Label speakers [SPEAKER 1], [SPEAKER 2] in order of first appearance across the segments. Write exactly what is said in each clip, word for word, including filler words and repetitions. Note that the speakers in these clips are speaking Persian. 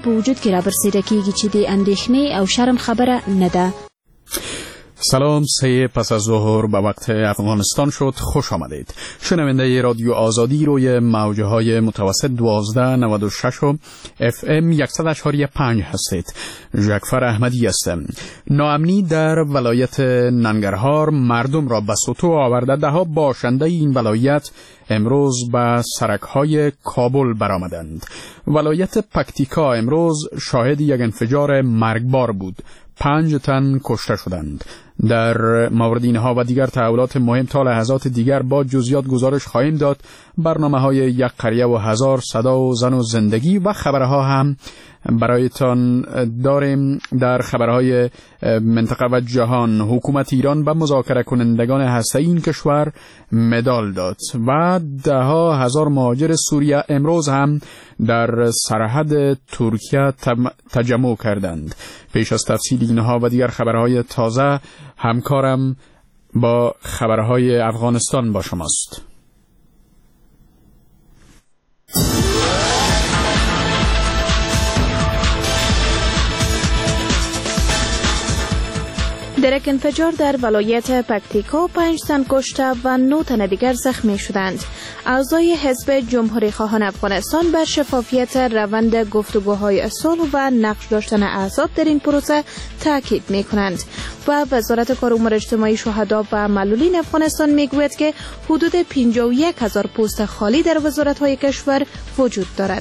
[SPEAKER 1] په وجود کې را برسېره کېږي چې د اندېښنې او شرم خبره نه ده.
[SPEAKER 2] سلام، سه پس از ظهر به وقت افغانستان شد. خوش آمدید. شنونده رادیو آزادی روی موجه های متوسط دوازده نود و شش و اف ام صد و یک و پنج هستید. جعفر احمدی هستم. ناامنی در ولایت ننگرهار مردم را به سطوح آورده. ده ها باشنده این ولایت امروز به سرک‌های کابل برآمدند. ولایت پکتیکا امروز شاهد یک انفجار مرگبار بود. پنج تن کشته شدند. در مورد اینها و دیگر تحولات مهم تا لحظات دیگر با جزئیات گزارش خواهیم داد. برنامه‌های یک قریه و هزار صدا و زن و زندگی و خبرها هم برایتان داریم. در خبرهای منطقه و جهان، حکومت ایران به مذاکره کنندگان هسته‌ای این کشور مدال داد و ده ها هزار مهاجر سوریه امروز هم در سرحد ترکیه تجمع کردند. پیش از تفصیل اینها و دیگر خبرهای تازه، همکارم با خبرهای افغانستان با شماست.
[SPEAKER 1] در یک انفجار در ولایت پکتیکا پنج تن کشته و نه تن دیگر زخمی شدند. اعضای حزب جمهوری خواهان افغانستان بر شفافیت روند گفتگوهای صلح و نقش داشتن احزاب در این پروسه تاکید می کنند و وزارت کار امور اجتماعی شهدا و معلولین افغانستان می گوید که حدود پنجاه و یک هزار پست خالی در وزارت‌های کشور وجود دارد.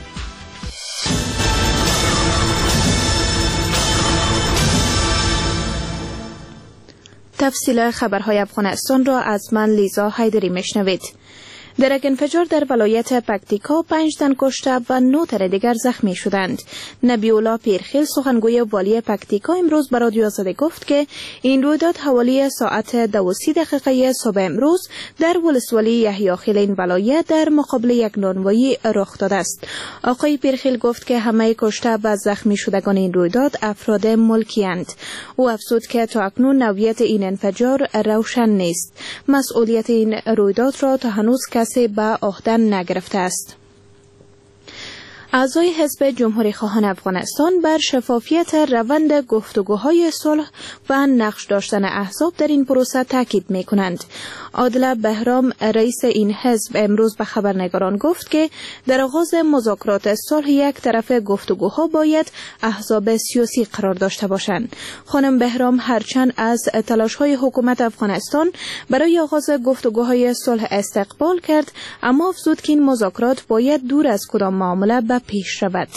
[SPEAKER 1] تفصیل خبرهای افغانستان را از من لیزا حیدری میشنوید. در یک انفجار در ولایت پکتیکا پنج تن کشته و نه تن دیگر زخمی شدند. نبی‌الله پیرخیل سخنگوی والی پکتیکا امروز به رادیو آزادی گفت که این رویداد حوالی ساعت دو و سی دقیقه صبح امروز در ولسوالی یحیی این ولایت در مقابل یک نانوایی رخ داده است. آقای پیرخیل گفت که همه کشته و زخمی شدگان این رویداد افراد ملکی‌اند. او افزود که تا اکنون نوعیت این انفجار روشن نیست. مسئولیت این رویداد را تا هنوز کسی به عهده نگرفته است. اعضای حزب جمهوری خواهان افغانستان بر شفافیت روند گفتگوهای صلح و نقش داشتن احزاب در این پروسه تاکید می کنند. عادل بهرام رئیس این حزب امروز به خبرنگاران گفت که در آغاز مذاکرات صلح یک طرف گفتگوها باید احزاب سیاسی قرار داشته باشند. خانم بهرام هرچند از تلاش‌های حکومت افغانستان برای آغاز گفتگوهای صلح استقبال کرد، اما افزود که این مذاکرات باید دور از کدام معامله به پیش رود.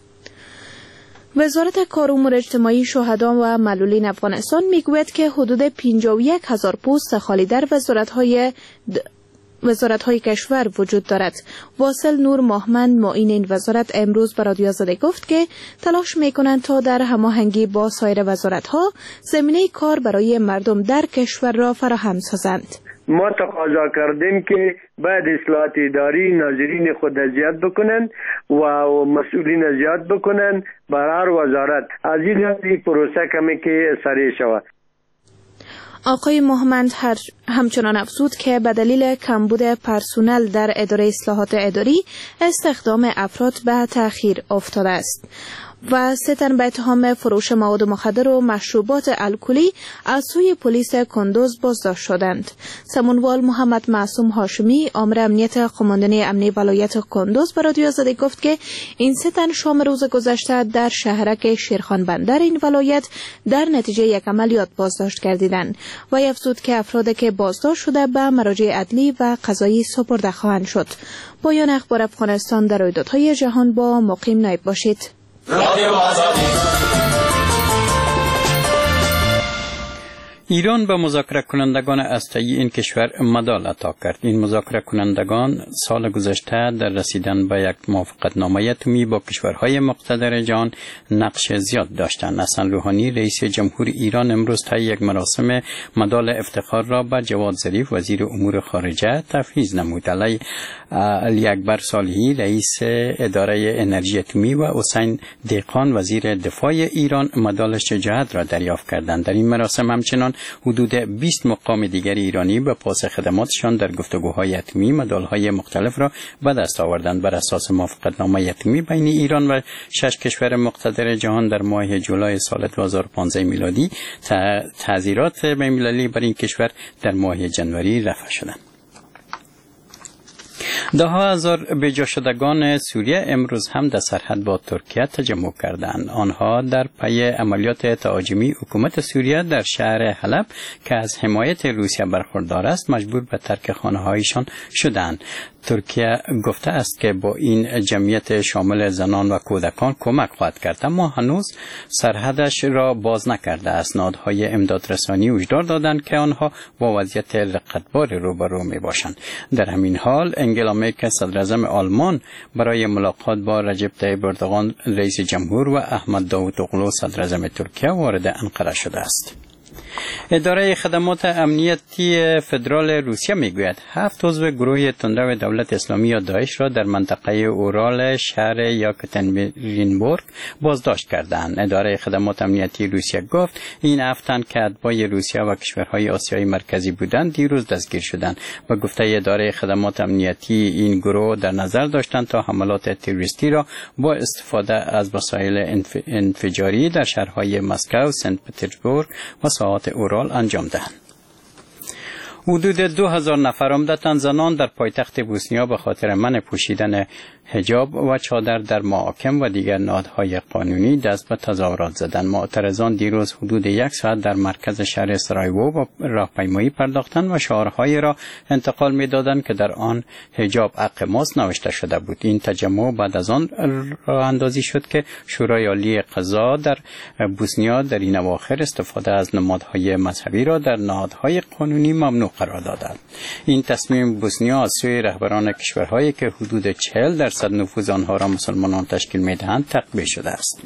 [SPEAKER 1] وزارت کار امور اجتماعی شهدا و معلولین افغانستان میگوید که حدود پنجاه و یک هزار پست خالی در وزارت‌های د... وزارت‌های کشور وجود دارد. واصل نور ماهمند معین این وزارت امروز به رادیو آزادی گفت که تلاش می‌کنند تا در هماهنگی با سایر وزارت‌ها زمینه کار برای مردم در کشور را فراهم سازند.
[SPEAKER 3] ما تقاضا کردیم که باید اصلاحات اداری ناظرین خود اذیت بکنن و مسئولین اذیت بکنن بر هر وزارت. از این پروسه کمی که سریع شود.
[SPEAKER 1] آقای محمد همچنان افزود که به دلیل کمبود پرسنل در اداره اصلاحات اداری استخدام افراد به تأخیر افتاده است. و سه تن به اتهام فروش مواد مخدر و مشروبات الکلی از سوی پلیس کندوز بازداشت شدند. سمونوال محمد معصوم هاشمی آمر امنیت قماندانی امنی ولایت کندوز به رادیو آزادی گفت که این سه تن شام روز گذشته در شهرک شیرخان بندر این ولایت در نتیجه یک عملیات بازداشت گردیدند و افزود که افرادی که بازداشت شده به مراجع عدلی و قضایی سپرده خواهند شد. پایان اخبار افغانستان در رویدادهای جهان با مقیم نایب باشید.
[SPEAKER 4] رادیو آزادی. ایران به مذاکره کنندگان هسته‌ای این کشور مدال عطا کرد. این مذاکره کنندگان سال گذشته در رسیدن به یک موافقتنامه اتمی با کشورهای مقتدر جهان نقش زیاد داشتند. حسن روحانی رئیس جمهور ایران امروز طی یک مراسم مدال افتخار را به جواد ظریف وزیر امور خارجه تفویض نمود. علی علی اکبر صالحی رئیس اداره انرژی اتمی و حسین دهقان وزیر دفاع ایران مدال شجاعت را دریافت کردند. در این مراسم همچنان حدود بیست مقام دیگر ایرانی به پاس خدماتشان در گفتگوهای اتمی مدالهای مختلف را به دست آوردند. بر اساس موافقتنامه اتمی بین ایران و شش کشور مقتدر جهان در ماه جولای سال دو هزار و پانزده میلادی تعزیرات بین‌المللی بر این کشور در ماه جنوری رفع شدند. ده ها هزار بجا شدگان سوریه امروز هم در سرحد با ترکیه تجمع کردند. آنها در پی عملیات تهاجمی حکومت سوریه در شهر حلب که از حمایت روسیه برخوردار است مجبور به ترک خانه‌هایشان شدند. ترکیه گفته است که با این جمعیت شامل زنان و کودکان کمک خواهد کرد، اما هنوز سرحدش را باز نکرده است. نهادهای امدادرسانی هشدار دادند که آنها با وضعیت رقتبار روبرو می باشند. در همین حال انگلا مرکل صدر اعظم آلمان برای ملاقات با رجب طیب اردوغان رئیس جمهور و احمد داوطوغلو صدر اعظم ترکیه وارد انقره شده است. اداره خدمات امنیتی فدرال روسیه میگوید هفت عضو گروه تندرو دولت اسلامی یا داعش را در منطقه اورال شهر یکاترینبورگ بازداشت کردند. اداره خدمات امنیتی روسیه گفت این هفت تن که اتباع روسیه و کشورهای آسیای مرکزی بودند دیروز دستگیر شدند و گفته اداره خدمات امنیتی این گروه در نظر داشتند تا حملات تروریستی را با استفاده از وسایل انفجاری در شهرهای مسکو، سنت پترزبورگ و ساحات اورال انجام دهند. حدود دو هزار نفر عمدتاً زنان در پایتخت بوسنیا به خاطر منع پوشیدن حجاب و چادر در محاکم و دیگر نهادهای قانونی دست به تظاهرات زدند. معترضان دیروز حدود یک ساعت در مرکز شهر سرایوو با راهپیمایی پرداختند و شعارهایی را انتقال می‌دادند که در آن حجاب حق ماست نوشته شده بود. این تجمع بعد از آن راه اندازی شد که شورای عالی قضا در بوسنیا در این اواخر استفاده از نمادهای مذهبی را در نهادهای قانونی ممنوع قرار دادند. این تصمیم بوسنیا از سوی رهبران کشورهایی که حدود چهل درصد نفوذ آنها را مسلمانان تشکیل می‌دهند تقویه شده است.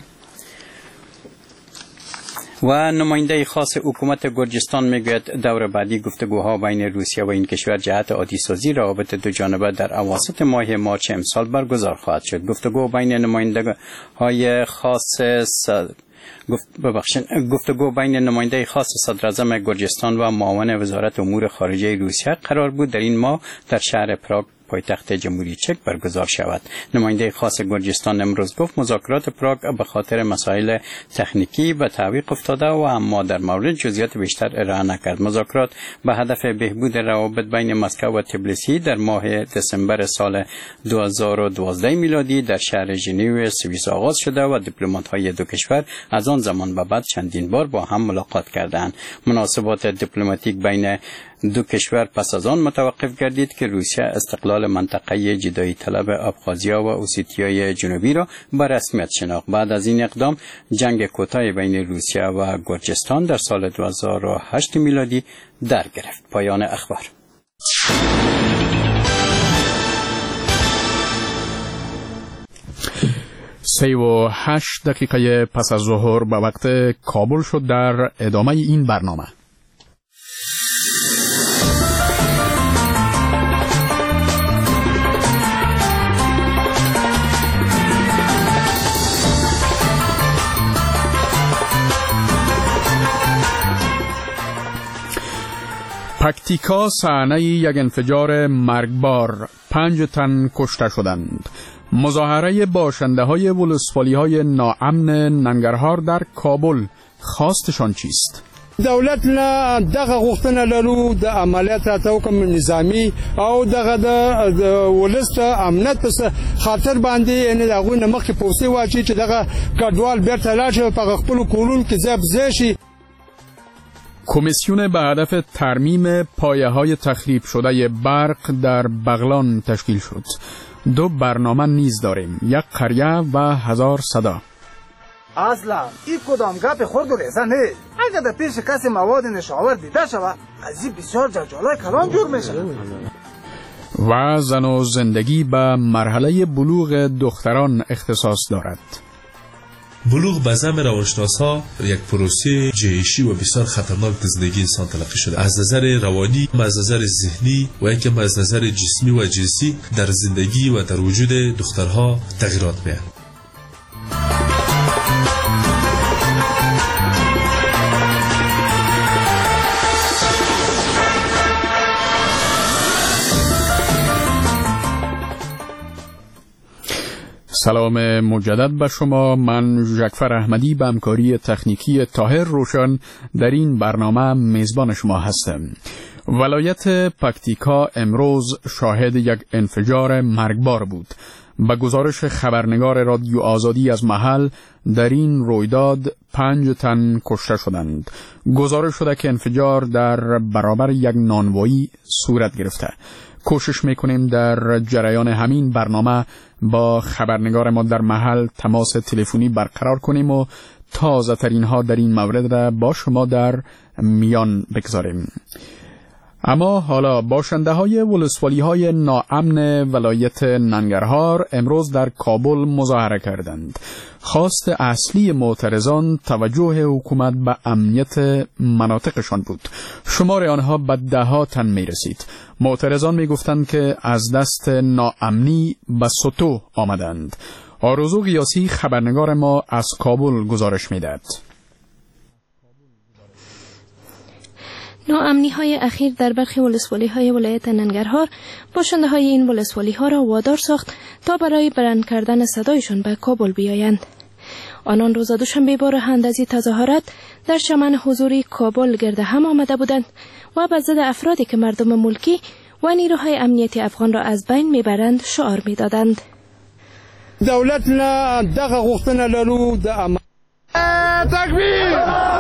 [SPEAKER 4] و نماینده خاص حکومت گرجستان میگوید دور بعدی گفتگوها بین روسیه و این کشور جهت عادی سازی روابط دو جانبه در اواسط ماه مارچ امسال برگزار خواهد شد. گفتگو بین نماینده های خاص س... گفت ببخشید گفتگو بین نماینده خاص صدر اعظم گرجستان و معاون وزارت امور خارجه روسیه قرار بود در این ماه در شهر پراگ پایتخت جمهوری چک برگزار شود. نماینده خاص گرجستان امروز گفت مذاکرات پراگ به خاطر مسائل تکنیکی به تعویق افتاده و اما در مورد جزئیات بیشتر ارائه نکرد. مذاکرات به هدف بهبود روابط بین مسکو و تبلیسی در ماه دسامبر سال دو هزار و دوازده میلادی در شهر ژنو سوئیس آغاز شده و دیپلمات‌های دو کشور از آن زمان به بعد چندین بار با هم ملاقات کردند. مناسبات دیپلماتیک بین دو کشور پس از آن متوقف گردید که روسیه استقلال منطقه جدایی طلب ابخازیا و اوسیتیای جنوبی را به رسمیت شناخت. بعد از این اقدام جنگ کوتاه بین روسیه و گرجستان در سال دو هزار و هشت میلادی در گرفت. پایان اخبار.
[SPEAKER 2] سی و هشت دقیقه پس از ظهر به وقت کابل شد. در ادامه این برنامه پکتیکا صحنه یک انفجار مرگبار، پنج تن کشته شدند. مظاهره باشنده های ولسوالی های ناامن ننگرهار در کابل خواستشان چیست؟
[SPEAKER 5] دولت نه دغه غوښتنه لرو د عملیات حکم نظامی او دغه د ولست امنیت په خاطر باندې یعنی دغه نه مخکې پوسې واچي چې دغه کډوال بیرته لاړ په خپل کولون کې ځب زیشي.
[SPEAKER 2] کمیسیون به هدف ترمیم پایه‌های تخریب شده برق در بغلان تشکیل شد. دو برنامه نیز داریم، یک قریه و هزار صدا.
[SPEAKER 6] اصلا این کدام گپ خورد و ریزه نه. اگر در پیش کسی مواد نشاور دیده شود از این بسیار جنجالای کلان جور میشه.
[SPEAKER 2] و زن و زندگی به مرحله بلوغ دختران اختصاص دارد.
[SPEAKER 7] بلوغ به زعم روانشناسا یک پروسه جهشی و بسیار خطرناک در زندگی انسان تلقی شده. از نظر روانی، از نظر ذهنی و یکم از نظر جسمی و جنسی در زندگی و در وجود دخترها تغییرات میاد.
[SPEAKER 2] سلام مجدد به شما. من ژکفر احمدی به همکاری تکنیکی طاهر روشن در این برنامه میزبان شما هستم. ولایت پکتیکا امروز شاهد یک انفجار مرگبار بود. به گزارش خبرنگار رادیو آزادی از محل، در این رویداد پنج تن کشته شدند. گزارش شده که انفجار در برابر یک نانوایی صورت گرفته. کوشش میکنیم در جریان همین برنامه با خبرنگار ما در محل تماس تلفنی برقرار کنیم و تازه ترین ها در این مورد را با شما در میان بگذاریم. اما حالا باشنده های ولسوالی های ناامن ولایت ننگرهار امروز در کابل مظاهره کردند. خواست اصلی معترضان توجه حکومت به امنیت مناطقشان بود. شمار آنها به ده ها تن می رسید. معترضان می گفتند که از دست ناامنی به سطو آمدند. آرزو قیاسی خبرنگار ما از کابل گزارش می دهد.
[SPEAKER 1] ناامنی های اخیر در برخی ولسوالی های ولایت ننگرهار باشنده های این ولسوالی ها را وادار ساخت تا برای بلند کردن صدایشان به کابل بیایند. آنان روز دوشنبه بار اندازی تظاهرات در چمن حضوری کابل گرد هم آمده بودند و به ضد افرادی که مردم ملکی و نیروهای امنیتی افغان را از بین میبرند شعار میدادند.
[SPEAKER 5] دولت نه دغه غوښتنه لرو د امان تکبیر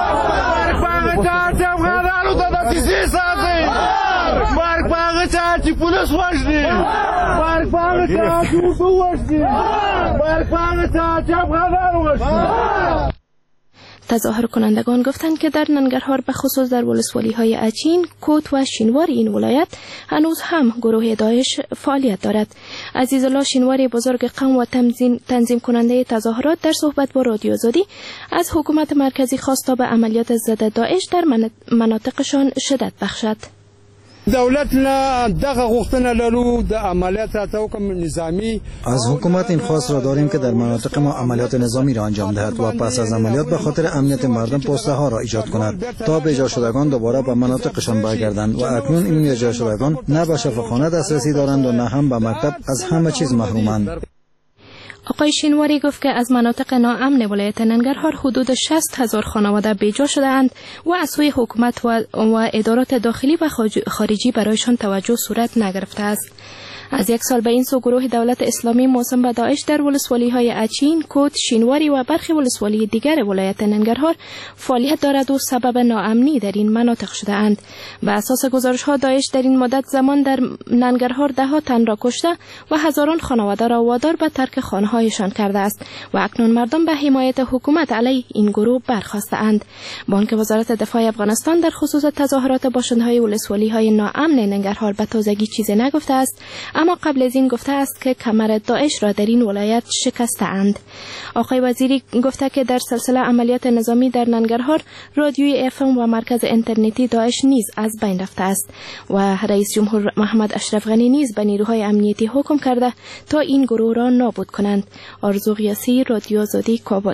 [SPEAKER 5] مرګ پاغه چا افغانانو ته د سیسي ساتي مرګ پاغه چا چې پولیس وژني مرګ پاغه چا چې اوبه وژني مرګ پاغه چا چې افغانانو وژني.
[SPEAKER 1] تظاهر کنندگان گفتند که در ننگرهار به خصوص در ولسوالی های اچین، کوت و شینوار این ولایت هنوز هم گروه داعش فعالیت دارد. عزیزالله شینواری بزرگ قوم و تنظیم, تنظیم کننده تظاهرات در صحبت با رادیو آزادی از حکومت مرکزی خواست تا به عملیات ضد داعش در مناطقشان شدت بخشد.
[SPEAKER 5] دولت نه دغه غوښتنه لرو د عملیات حکم نظامی.
[SPEAKER 8] از حکومت این خواست را داریم که در مناطق ما عملیات نظامی را انجام دهد و پس از عملیات به خاطر امنیت مردم پوسته ها را ایجاد کند تا به جا شدگان دوباره به مناطقشان برگردند و اکنون این به جا شدگان نه به شفاخانه دسترسی دارند و نه هم به مکتب، از همه چیز محرومند.
[SPEAKER 1] آقای شینواری گفت که از مناطق ناامن ولایت ننگرهار حدود شصت هزار خانواده بیجا شده اند و از سوی حکومت و, و ادارات داخلی و خارجی برایشان توجه صورت نگرفته است. از یک سال به این سو گروه دولت اسلامی موسوم به داعش در ولسوالی های اچین، کوت، شینواری و برخی ولسوالی دیگر ولایت ننگرهار فعالیت دارد و سبب ناامنی در این مناطق شده اند. به اساس گزارش ها داعش در این مدت زمان در ننگرهار ده ها تن را کشته و هزاران خانواده را وادار به ترک خانه هایشان کرده است و اکنون مردم به حمایت حکومت علیه این گروه برخاسته اند. بانک وزارت دفاع افغانستان در خصوص تظاهرات باشنده های ولسوالی های ناامن ننگرهار به تازگی چیزی نگفته است، اما قبل از این گفته است که کمر داعش را در این ولایت شکسته اند. آقای وزیری گفته که در سلسله عملیات نظامی در ننگرهار رادیوی اف ام و مرکز اینترنتی داعش نیز از بین رفته است و رئیس جمهور محمد اشرف غنی نیز به نیروهای امنیتی حکم کرده تا این گروه را نابود کنند. آرزو قیاسی، رادیو آزادی، کابل.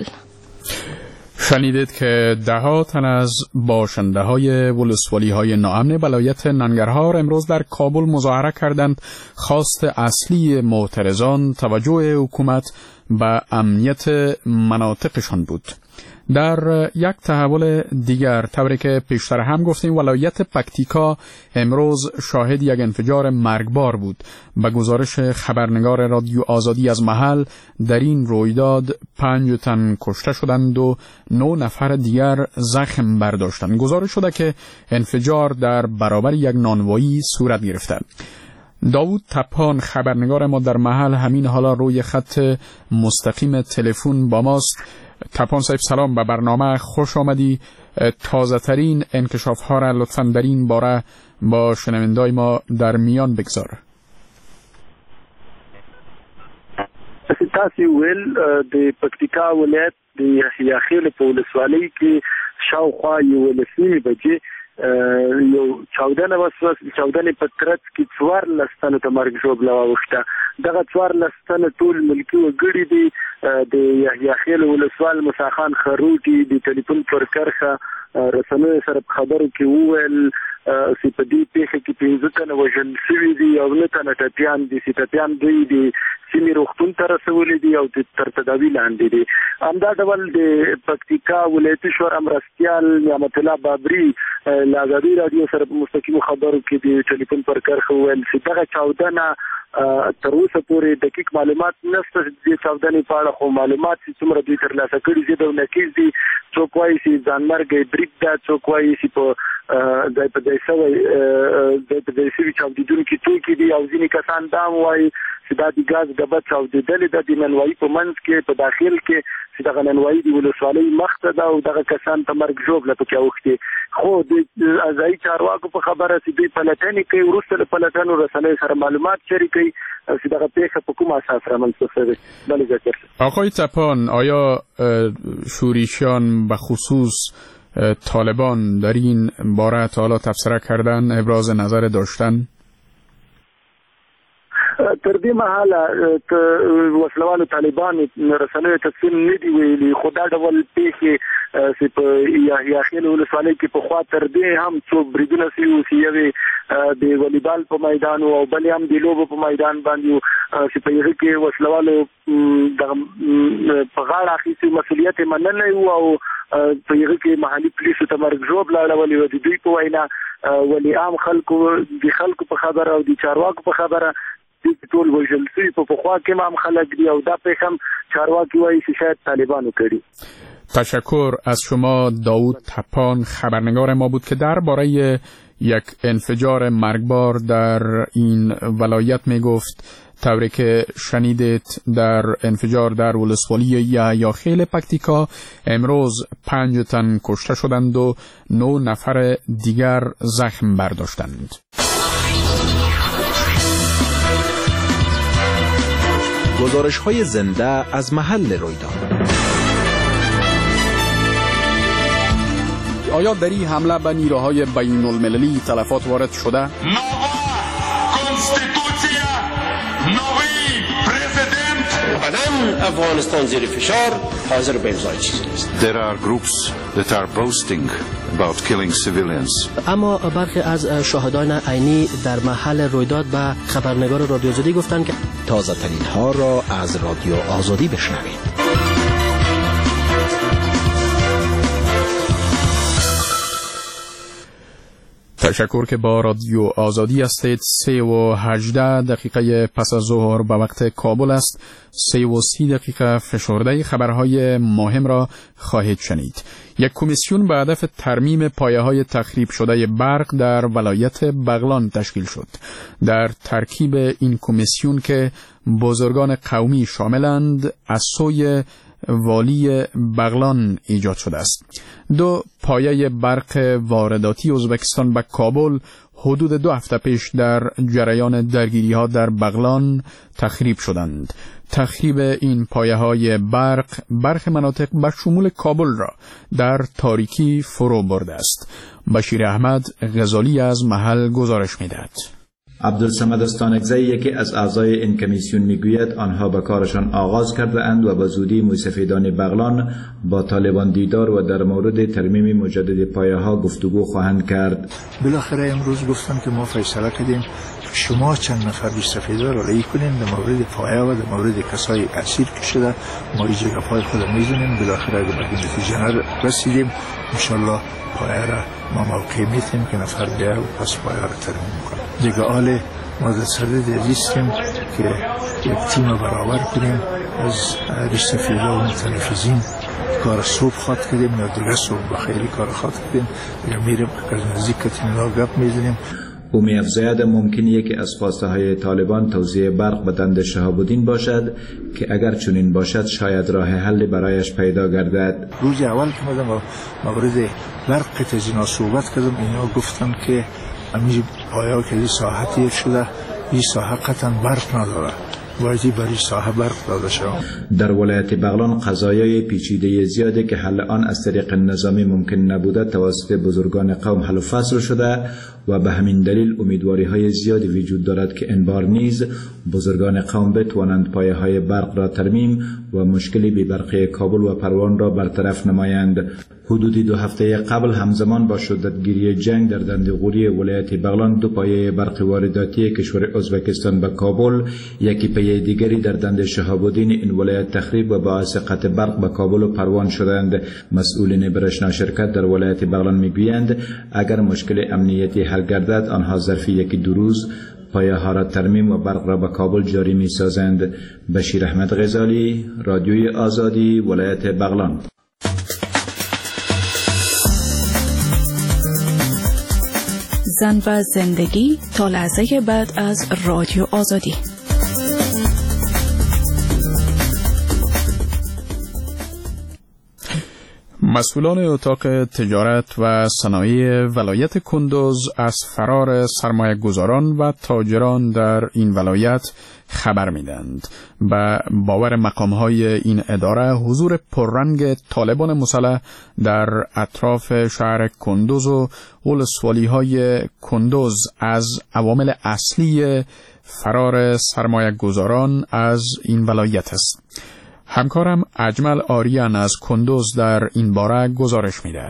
[SPEAKER 2] شنیدید که ده ها تن از باشنده های ولسوالی های ناامن ولایت ننگرهار امروز در کابل مظاهره کردند. خواست اصلی معترضان توجه حکومت به امنیت مناطقشان بود. در یک تحول دیگر، طوری که پیشتر هم گفتیم، ولایت پکتیکا امروز شاهد یک انفجار مرگبار بود. به گزارش خبرنگار رادیو آزادی از محل، در این رویداد پنج تن کشته شدند و نه نفر دیگر زخم برداشتند. گزارش شده که انفجار در برابر یک نانوایی صورت گرفته. داوود تپان خبرنگار ما در محل همین حالا روی خط مستقیم تلفن با ماست. تپان صاحب سلام، به برنامه خوش آمدی. تازه ترین انکشاف ها را لطفاً در این باره با شنوندای ما در میان بگذار.
[SPEAKER 3] تاسو ویل د پکتیکا ولایت د یحیی په ولسوالۍ کې شاوخوا یو لسنی بجې یو چاودنه وسوس چاودنه په ترڅ کې څوار لستانه ته مرګ ژوبله واوښته. دغه څوار لستانه ټول ملکی وګړي دي د یحیی ولسوال موسی خان خروټي د ټلیفون پر کرخه
[SPEAKER 9] رسنیو سره خبرو کې وویل چې په دې پیښه کې پنځه تنه وژل شوي دي او نه تنه ټپیان دي چې ټپیان دوی دي سیمې روغتون ته رسولي دي او تر تداوي لاندې دي. همدا ډول د پکتیکا ولایتي شورا مرستیال نعمت الله بابري له ازادي رادیو سره په مستقیمو خبرو کې د ټلیفون پر کرښه وویل چې دغه چاودنه تر اوسه پورې دقیق معلومات نشته د چاودنې په اړه، خو معلومات چې څومره دوی ترلاسه کړي دي د نکیز دي. څوک وایي چې ځانمرګ بریک ده، څوک وایي چې په د په دې سوي د په دې سوي چاودیدونکي توکي دي او ځینې کسان دا وایي چې دا د ګاز ډبه چاودېدلې ده د ننوایي په منځ کې په داخل کې چې دغه ننوایي د ولسوالۍ مخته ده او دغه کسان په مرګ ژوبله پکې اوښتي. خو د ځایي چارواکو په خبره چې دوی پلټنې کوي، وروسته د پلټنو رسنیو سره معلومات شریکوي چې دغه پیښه په کوم اساس رامنځته شوې. بله ذکر
[SPEAKER 2] آقای تپان، آیا شورشیان به خصوص طالبان در این باره تا حالا تبصره کردن، ابراز نظر داشتن؟
[SPEAKER 9] تر دې مهاله وسلوالو طالبان رسنیو تفصیل نه دی ویلي، خو دا ډول پیښې چې په یا خیل ولسوالۍ کې په خوا تر دې هم څو بریدونه شوي وو چې یوې د والیبال په میدان او بلې هم د لوبو په میدان باندې چې په هغه کې وسلوالو په غاړه اخیستي مسؤلیت یې منلی و او په هغه کې محلي پولیسو ته مرګ ژوبله اړولې وه. د دوی په وینا ولي عام خلکو د خلکو په خبره او د چارواکو په خبره ټول وژل شوي په پخوا کې هم خلک دي او دا پیښه هم چارواکي وایي چې شاید طالبانو کړي.
[SPEAKER 2] تشکر از شما. داوود تپان خبرنگار ما بود که درباره یک انفجار مرگبار در این ولایت می گفت. طوری که شنیدید در انفجار در ولسوالی یحیی پکتیکا امروز پنج تن کشته شدند و نه نفر دیگر زخم برداشتند.
[SPEAKER 10] گزارش های زنده از محل رویداد.
[SPEAKER 2] آیا در این حمله به نیروهای بین المللی تلفات وارد شده؟
[SPEAKER 11] نووا کنستیتوسیا، نوی پرزیدنت. الان افغانستان زیر فشار، حاضر به امضای چیزی نیست.
[SPEAKER 12] There are groups that are boasting about killing civilians.
[SPEAKER 13] اما برخی از شاهدان عینی در محل رویداد به خبرنگار رادیو آزادی گفتند که
[SPEAKER 10] تازه ترین ها را از رادیو آزادی بشنوید.
[SPEAKER 2] تشکر که با رادیو آزادی هستید. سه و هجده دقیقه پس از ظهر به وقت کابل است. سه و سی دقیقه فشرده خبرهای مهم را خواهید شنید. یک کمیسیون به هدف ترمیم پایه‌های تخریب شده برق در ولایت بغلان تشکیل شد. در ترکیب این کمیسیون که بزرگان قومی شاملند از سوی والی بغلان ایجاد شده است. دو پایه برق وارداتی ازبکستان به کابل حدود دو هفته پیش در جریان درگیری ها در بغلان تخریب شدند. تخریب این پایه های برق برخی مناطق به شمول کابل را در تاریکی فرو برده است. بشیر احمد غزالی از محل گزارش می‌دهد.
[SPEAKER 14] عبدالصمد استانکزی یکی از اعضای این کمیسیون میگوید آنها به کارشان آغاز کرده اند و به زودی موسفیدان بغلان با طالبان دیدار و در مورد ترمیم مجدد پایه ها گفتگو خواهند کرد.
[SPEAKER 15] بالاخره امروز گفتم که ما فیصله کردیم شما چند نفر موسفیدا را رایی کنین در مورد پایه و در مورد کسای اسیر که شده ما اینجا پای خود میزنیم. بالاخره به نتیجه رسیدیم. ان شاء الله پایه را ما موقع میتیم که نفر بیا و پس پایه را ترمیم کنیم. دیگه آله ما در صدد ریستیم که یک تیم برابر کنیم از ریستفیدا و متنفذین. کار صبح خواد کردیم یا دیگه صبح بخیلی کار خواد کردیم یا میریم از نزدیک کتینا گپ میزنیم.
[SPEAKER 14] او می‌افزاید ممکن یکی از خواسته های طالبان توزیع برق به دند شهاب‌الدین باشد که اگر چنین باشد شاید راه حل برایش پیدا گردد.
[SPEAKER 15] روز اول که من مورد برق تزینا صحبت کردم اینا گفتن که همین پایه‌ها که این ساحه تیر شده این ساحه قطعا برق نداره. وایدی برای ساحه برق داده شد.
[SPEAKER 14] در ولایت بغلان قضایای پیچیده زیاده که حل آن از طریق نظامی ممکن نبوده توسط بزرگان قوم حل و فصل شده و به همین دلیل امیدواری های زیادی وجود دارد که این بار نیز بزرگان قوم بتوانند پایه های برق را ترمیم و مشکلی بی برقی کابل و پروان را برطرف نمایند. حدود دو هفته قبل همزمان با شدتگیری جنگ در دندقوری ولایت بغلان دو پایه برق وارداتی کشور ازبکستان به کابل، یکی پایه دیگری در دند شهاب الدین این ولایت تخریب و باعث قطع برق به کابل و پروان شدند. مسئولین برشنا شرکت در ولایت بغلان میگویند اگر مشکل امنیتی حل گردد آنها ظرف یکی دو روز پایه ها را ترمیم و برق را به کابل جاری می سازند. بشیر احمد غزالی، رادیوی آزادی، ولایت بغلان.
[SPEAKER 16] زن و زندگی تا لحظه بعد از رادیو آزادی.
[SPEAKER 2] مسئولان اتاق تجارت و صنایع ولایت کندوز از فرار سرمایه گذاران و تاجران در این ولایت خبر میدند. به باور مقامهای این اداره حضور پررنگ طالبان مسلح در اطراف شهر کندوز و ولسوالی‌های کندوز از عوامل اصلی فرار سرمایه گذاران از این ولایت است. همکارم اجمل آریان از کندوز در این باره گزارش می‌دهد.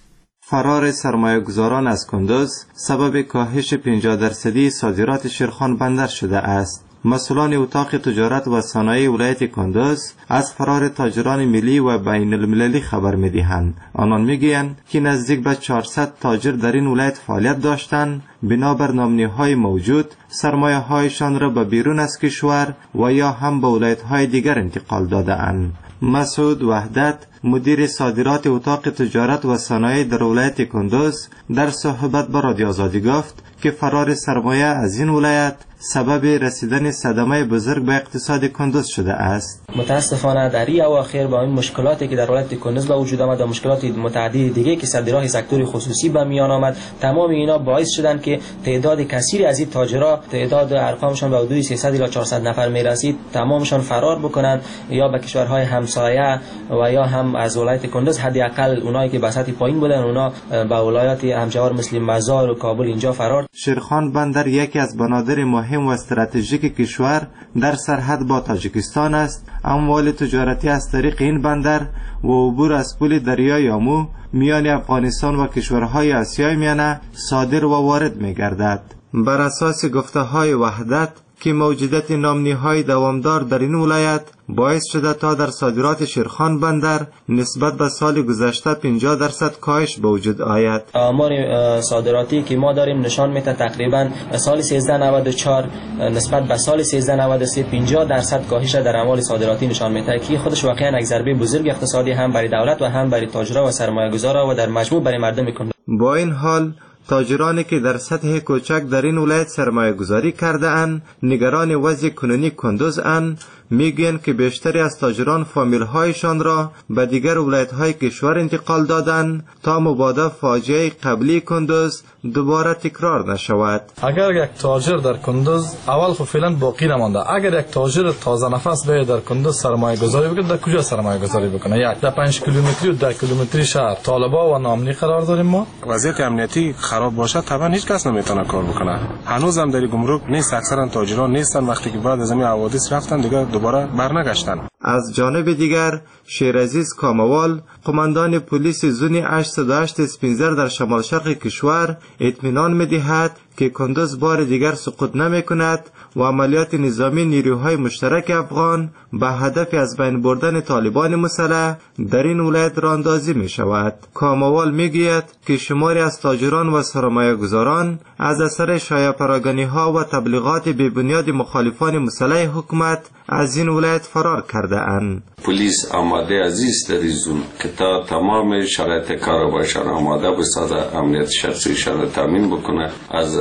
[SPEAKER 17] فرار سرمایه گذاران از کندوز سبب کاهش پنجاه درصدی صادرات شیرخوان بندر شده است. مسئولان اتاق تجارت و صنایع ولایت کندوز از فرار تاجران ملی و بین المللی خبر می‌دهند. آنان می‌گویند که نزدیک به چهارصد تاجر در این ولایت فعالیت داشتند، بنابر نامنی‌های موجود سرمایه‌هایشان را به بیرون از کشور و یا هم به ولایت‌های دیگر انتقال داده‌اند. مسعود وحدت، مدیر صادرات اتاق تجارت و صنایع در ولایت کندوز، در صحبت با رادیو آزادی گفت که فرار سرمایه از این ولایت سبب رسیدن صدمه بزرگ به اقتصاد کندوز شده است.
[SPEAKER 18] متاسفانه در این اواخر با این مشکلاتی که در ولایت کندوز به وجود آمد و مشکلات متعدد دیگه که سر راه سکتور خصوصی به میان آمد، تمام اینا باعث شدند که تعداد کثیری از این تاجرها، تعداد ارقامشان به حدود سیصد الی چهارصد نفر میرسید، تمامشان فرار بکنند یا به کشورهای همسایه و یا هم از ولایت کندوز. حداقل اونایی که به سطح پایین بودن اونا به ولایات همجوار مثل مزار و کابل اینجا فرار.
[SPEAKER 17] شیرخوان بندر یکی از بنادر مهم و استراتژیک کشور در سرحد با تاجیکستان است. اموال تجارتی از طریق این بندر و عبور از پل دریای آمو میان افغانستان و کشورهای آسیای میانه صادر و وارد می‌گردد. بر اساس گفته‌های وحدت که موجودیت نامنی‌های دوامدار در این ولایت باعث شده تا در صادرات شیرخوان بندر نسبت به سال گذشته پنجاه درصد کاهش به وجود آید.
[SPEAKER 18] آمار صادراتی که ما داریم نشان میده تقریبا سال سیزده نود و چهار نسبت به سال سیزده نود و سه پنجاه درصد کاهش در اموال صادراتی نشان میده که خودش واقعا یک ضربه بزرگ اقتصادی هم برای دولت و هم برای تاجرها و سرمایه‌گذارها و در مجموع برای مردم میکنه.
[SPEAKER 17] با این حال تاجرانی که در سطح کوچک در این ولایت سرمایه گذاری کرده اند نگران وضع کنونی کندوز اند. میگویند که بیشتری از تاجران فامیل هایشان را به دیگر ولایت های کشور انتقال دادند تا مبادا فاجعه قبلی کندوز دوباره تکرار نشود.
[SPEAKER 19] اگر یک تاجر در کندوز اول خب فعلا باقی نمانده، اگر یک تاجر تازه نفس بیاید در کندوز سرمایه گذاری بکنه، در کجا سرمایه گذاری بکنه؟ یک در پنج کیلومتری و ده کیلومتری شهر طالبا و نامنی قرار داریم ما.
[SPEAKER 20] وضعیت امنیتی خراب باشه طبعا هیچ کس نمیتونه کار بکنه. هنوز هم در گمرک نیست، اکثرا تاجران نیستن، وقتی که بعد از این حوادث رفتن دیگه دوباره برنگشتن.
[SPEAKER 17] از جانب دیگر شیرعزیز کاموال، قماندان پلیس زون هشتصد و هشت اسپینزر در شمال شرق کشور اطمینان می‌دهد که کندوز بار دیگر سقوط نمی‌کند و عملیات نظامی نیروهای مشترک افغان به هدف از بین بردن طالبان مسلح در این ولایت راندازی می‌شود. کاموال می‌گوید که شماری از تاجران و سرمایه‌گذاران از اثر شایع پراگانی‌ها و تبلیغات بی‌بنیاد مخالفان مسلح حکومت از این ولایت فرار کرده اند.
[SPEAKER 21] پلیس آماده عزیز در زون که تا تمام شرایط کارآمدشان آماده بسازه، امنیت شخصیشان را تامین بکنه، از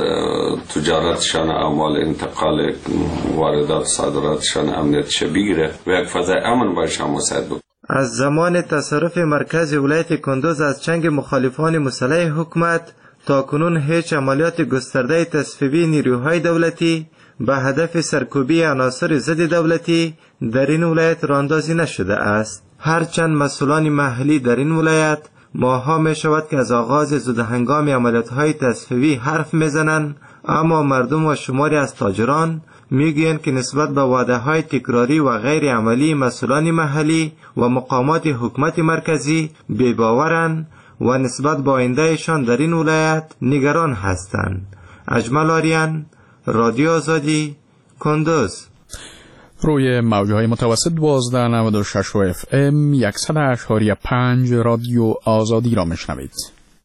[SPEAKER 21] تجارتشان اموال انتقال واردات صادراتشان امنیتش بگیره و یک فضای امن باشن مساعد بکنه.
[SPEAKER 17] از زمان تصرف مرکز ولایت کندوز از چنگ مخالفان مسلح حکومت تا کنون هیچ عملیات گسترده تصفیه نیروهای دولتی به هدف سرکوبی عناصر ضد دولتی در این ولایت راندازی نشده است. هرچند مسئولان محلی در این ولایت ماها می شود که از آغاز زودهنگام عملیات‌های تصفیه حرف میزنند، اما مردم و شماری از تاجران میگویند که نسبت به وعده‌های تکراری و غیر عملی مسئولان محلی و مقامات حکومت مرکزی بی‌باورند و نسبت به آیندهشان در این ولایت نگران هستند. اجمل آریان، رادیو آزادی، کندوز.
[SPEAKER 2] روی موجهای متوسط دوازده نود و شش و اف ام صد و اشاری پنج رادیو آزادی را میشنوید.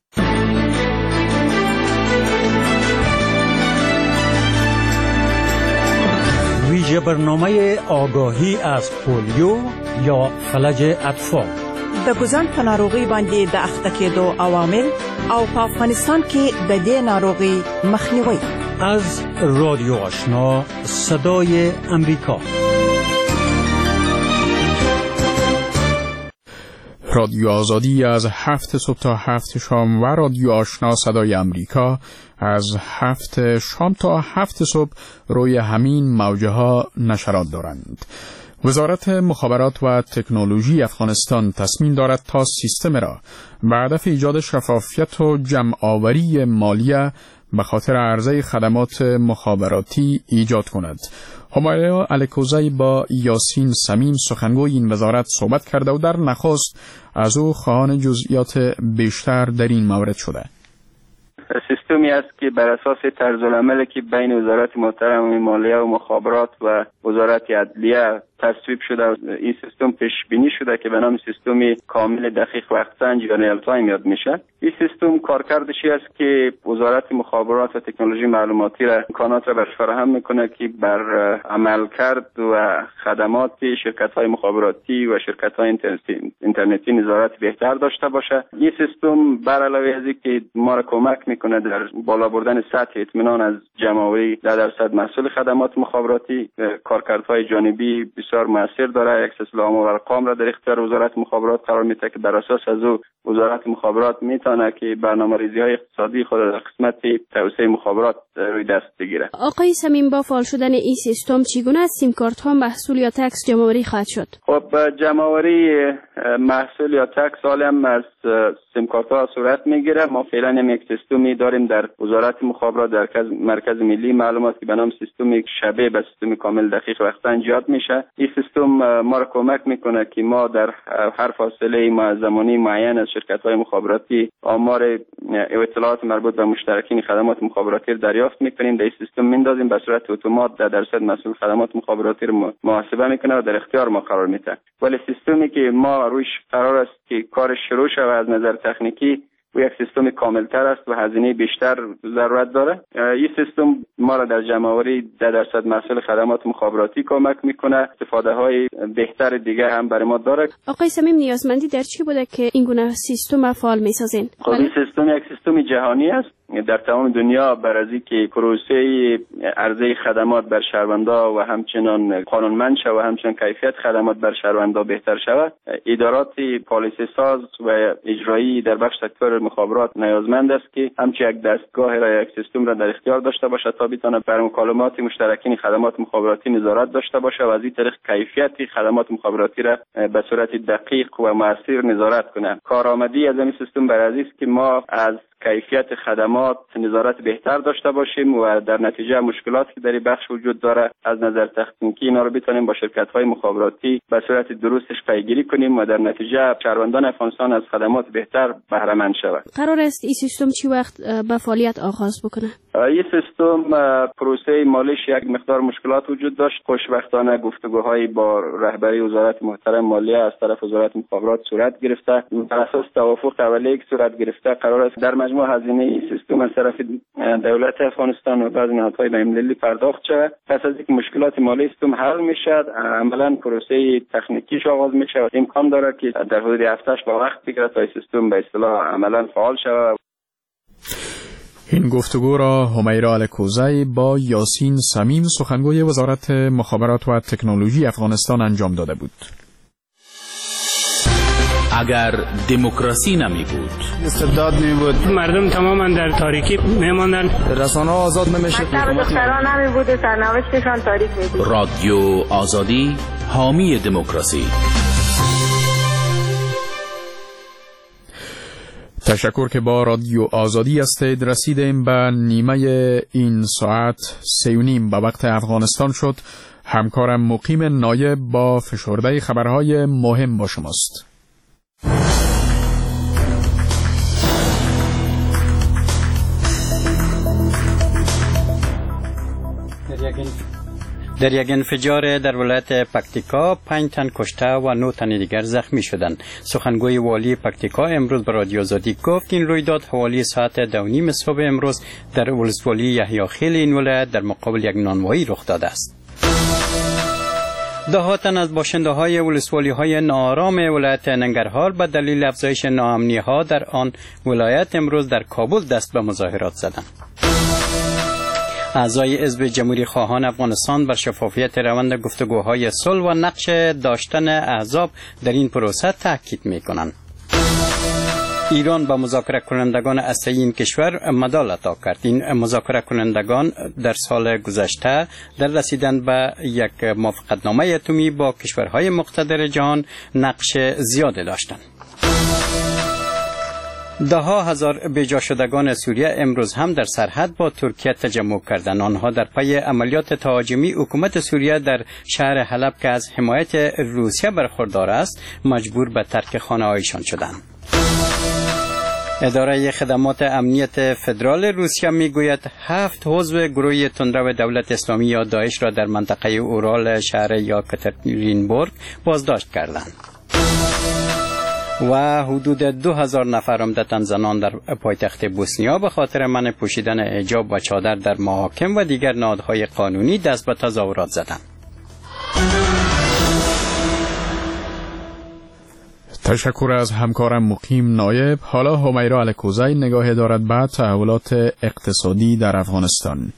[SPEAKER 4] ویژه برنامه آگاهی از پولیو یا فلج اطفال.
[SPEAKER 22] د ګوزن په ناروغي باندې د اخته کېدو عوامل او په افغانستان کې د دې ناروغي مخنیوي.
[SPEAKER 4] از رادیو آشنا صدای امریکا.
[SPEAKER 2] رادیو آزادی از هفت صبح تا هفت شام و رادیو آشنا صدای امریکا از هفت شام تا هفت صبح روی همین موجه ها نشرات دارند. وزارت مخابرات و تکنولوژی افغانستان تصمیم دارد تا سیستم را به هدف ایجاد شفافیت و جمع آوری مالیه به خاطر عرضه خدمات مخابراتی ایجاد کند. همایون الکوزی با یاسین سمیم سخنگوی این وزارت صحبت کرده و در نخست از او خواهان جزئیات بیشتر در این مورد شده.
[SPEAKER 23] سیستمی است که بر اساس طرزالعملی که بین وزارت محترم مالیه و مخابرات و وزارت عدلیه تصویب شده، این سیستم پیش بینی شده که به نام سیستم کامل دقیق وقت سنج یا ریل تایم یاد میشه. این سیستم کارکردشی است که وزارت مخابرات و تکنولوژی معلوماتی را امکانات را برش فراهم میکنه که بر عملکرد و خدمات شرکت های مخابراتی و شرکت های اینترنتی نظارت بهتر داشته باشه. این سیستم بر علاوه از اینکه ما را کمک میکنه در بالا بردن سطح اطمینان از جمع‌آوری ده درصد مسئول خدمات مخابراتی، کارکردهای جانبی بسیار موثر داره. یک سلسله و ارقام را در اختیار وزارت مخابرات قرار میده که بر اساس از او وزارت مخابرات میتونه که برنامه‌ریزی های اقتصادی خود در قسمت توسعه مخابرات روی دست بگیره.
[SPEAKER 24] آقای سمیم، با فعال شدن این سیستم چگونه از سیم کارت ها محصول یا تکس جمع‌آوری خواهد شد؟
[SPEAKER 23] خب جمع‌آوری محصول یا تکس هم از سیم کارت ها صورت میگیره. ما فعلا یک سیستمی داریم در وزارت مخابرات در مرکز ملی معلومات که به نام سیستم شبیه به سیستم کامل دقیق وقت سنج یاد میشه. این سیستم ما را کمک میکنه که ما در هر فاصله زمانی معین از شرکت های مخابراتی آمار اطلاعات مربوط به مشترکین خدمات مخابراتی را دریافت میکنیم. در این سیستم میندازیم، به صورت اتومات ده درصد مسئول خدمات مخابراتی را محاسبه میکنه و در اختیار ما قرار میده. ولی سیستمی که ما رویش قرار است که کارش شروع شود از نظر تکنیکی و یک سیستم کاملتر است و هزینه بیشتر ضرورت داره. این سیستم ما را در جمع‌آوری ده درصد مسئول خدمات مخابراتی کمک میکنه. استفاده های بهتر دیگه هم برای ما داره.
[SPEAKER 24] آقای سمیم، نیازمندی در چی بوده که این گونه سیستم فعال میسازین؟
[SPEAKER 23] خب این سیستم یک سیستم جهانی است. در تمام دنیا بر از اینکه پروسه عرضه خدمات بر شهروندا و همچنان قانونمند شود و همچنان کیفیت خدمات بر شهروندا بهتر شود، ادارات پالیسی ساز و اجرایی در بخش سکتور مخابرات نیازمند است که همچنین یک دستگاه را یک سیستم را در اختیار داشته باشد تا بتواند بر مکالمات مشترکین خدمات مخابراتی نظارت داشته باشد و از این طریق کیفیت خدمات مخابراتی را به صورت دقیق و موثر نظارت کنند. کارآمدی از این سیستم بر از است که ما از کیفیت خدمات نظارت بهتر داشته باشیم و در نتیجه مشکلاتی که در این بخش وجود داره از نظر تکنیکی اینا رو بتونیم با شرکت‌های مخابراتی به صورت درستش پیگیری کنیم و در نتیجه شهروندان افغانستان از خدمات بهتر بهره مند شوند.
[SPEAKER 24] قرار است این سیستم چی وقت به فعالیت آغاز بکنه؟
[SPEAKER 23] این سیستم پروسه مالیش یک مقدار مشکلات وجود داشت. خوشبختانه گفتگوهای با رهبری وزارت محترم مالیه از طرف وزارت مخابرات صورت گرفته. بر اساس توافق اولیه که صورت گرفته قرار است در مجموع هزینه این سیستم از طرف دولت افغانستان و بعضی نهادهای بین‌المللی پرداخت شود. پس از اینکه مشکلات مالی سیستم حل میشد، عملاً پروسه تکنیکیش آغاز میشه و امکان داره که در حدود هفت هشت با وقت بگیره تا سیستم به اصطلاح عملاً فعال شود.
[SPEAKER 2] این گفتگو را همیرا الکوزی با یاسین سمیم سخنگوی وزارت مخابرات و تکنولوژی افغانستان انجام داده بود.
[SPEAKER 25] اگر دموکراسی نمی بود،
[SPEAKER 26] استبداد می بود،
[SPEAKER 27] مردم تماما در تاریکی می ماندن،
[SPEAKER 26] رسانه ها آزاد نمی شد،
[SPEAKER 28] مکتب دختران نمی بود، سرنوشتشان تاریک می بود.
[SPEAKER 25] رادیو آزادی حامی دموکراسی.
[SPEAKER 2] تشکر که با رادیو آزادی هستید. رسیدیم به نیمه این ساعت سه و نیم به وقت افغانستان شد. همکارم مقیم نایب با فشرده خبرهای مهم با شماست.
[SPEAKER 1] در یک انفجار در ولایت پکتیکا پنج تن کشته و نه تن دیگر زخمی شدند. سخنگوی والی پکتیکا امروز به رادیو آزادی گفت این رویداد حوالی ساعت دو و نیم صبح امروز در ولسوالی یحیی خیل این ولایت در مقابل یک نانوایی رخ داده است. ده تن از باشنده های ولسوالی های ناآرام ولایت ننگرهار به دلیل افزایش ناامنی ها در آن ولایت امروز در کابل دست به مظاهرات زدند. اعضای حزب جمهوری خواهان افغانستان بر شفافیت روند گفتگوهای صلح و نقش داشتن احزاب در این پروسه تاکید می‌کنند. ایران به مذاکره کنندگان اصلی این کشور مدال عطا کرد. این مذاکره کنندگان در سال گذشته در رسیدن به یک موافقتنامه اتمی با کشورهای مقتدر جهان نقش زیادی داشتند. ده ها هزار بیجا شدگان سوریه امروز هم در سرحد با ترکیه تجمع کردند. آنها در پی عملیات تهاجمی حکومت سوریه در شهر حلب که از حمایت روسیه برخوردار است مجبور به ترک خانه‌هایشان شدند. اداره خدمات امنیت فدرال روسیه میگوید هفت عضو گروه تندرو دولت اسلامی یا داعش را در منطقه اورال شهر یکاترینبورگ بازداشت کردند. و حدود دو هزار نفر عمدتاً زنان در پایتخت بوسنیا به خاطر منع پوشیدن حجاب و چادر در محاکم و دیگر نهادهای قانونی دست به تظاهرات زدند.
[SPEAKER 2] تشکر از همکارم مقیم نایب. حالا همیرا الکوزی نگاه دارد به تحولات اقتصادی در افغانستان.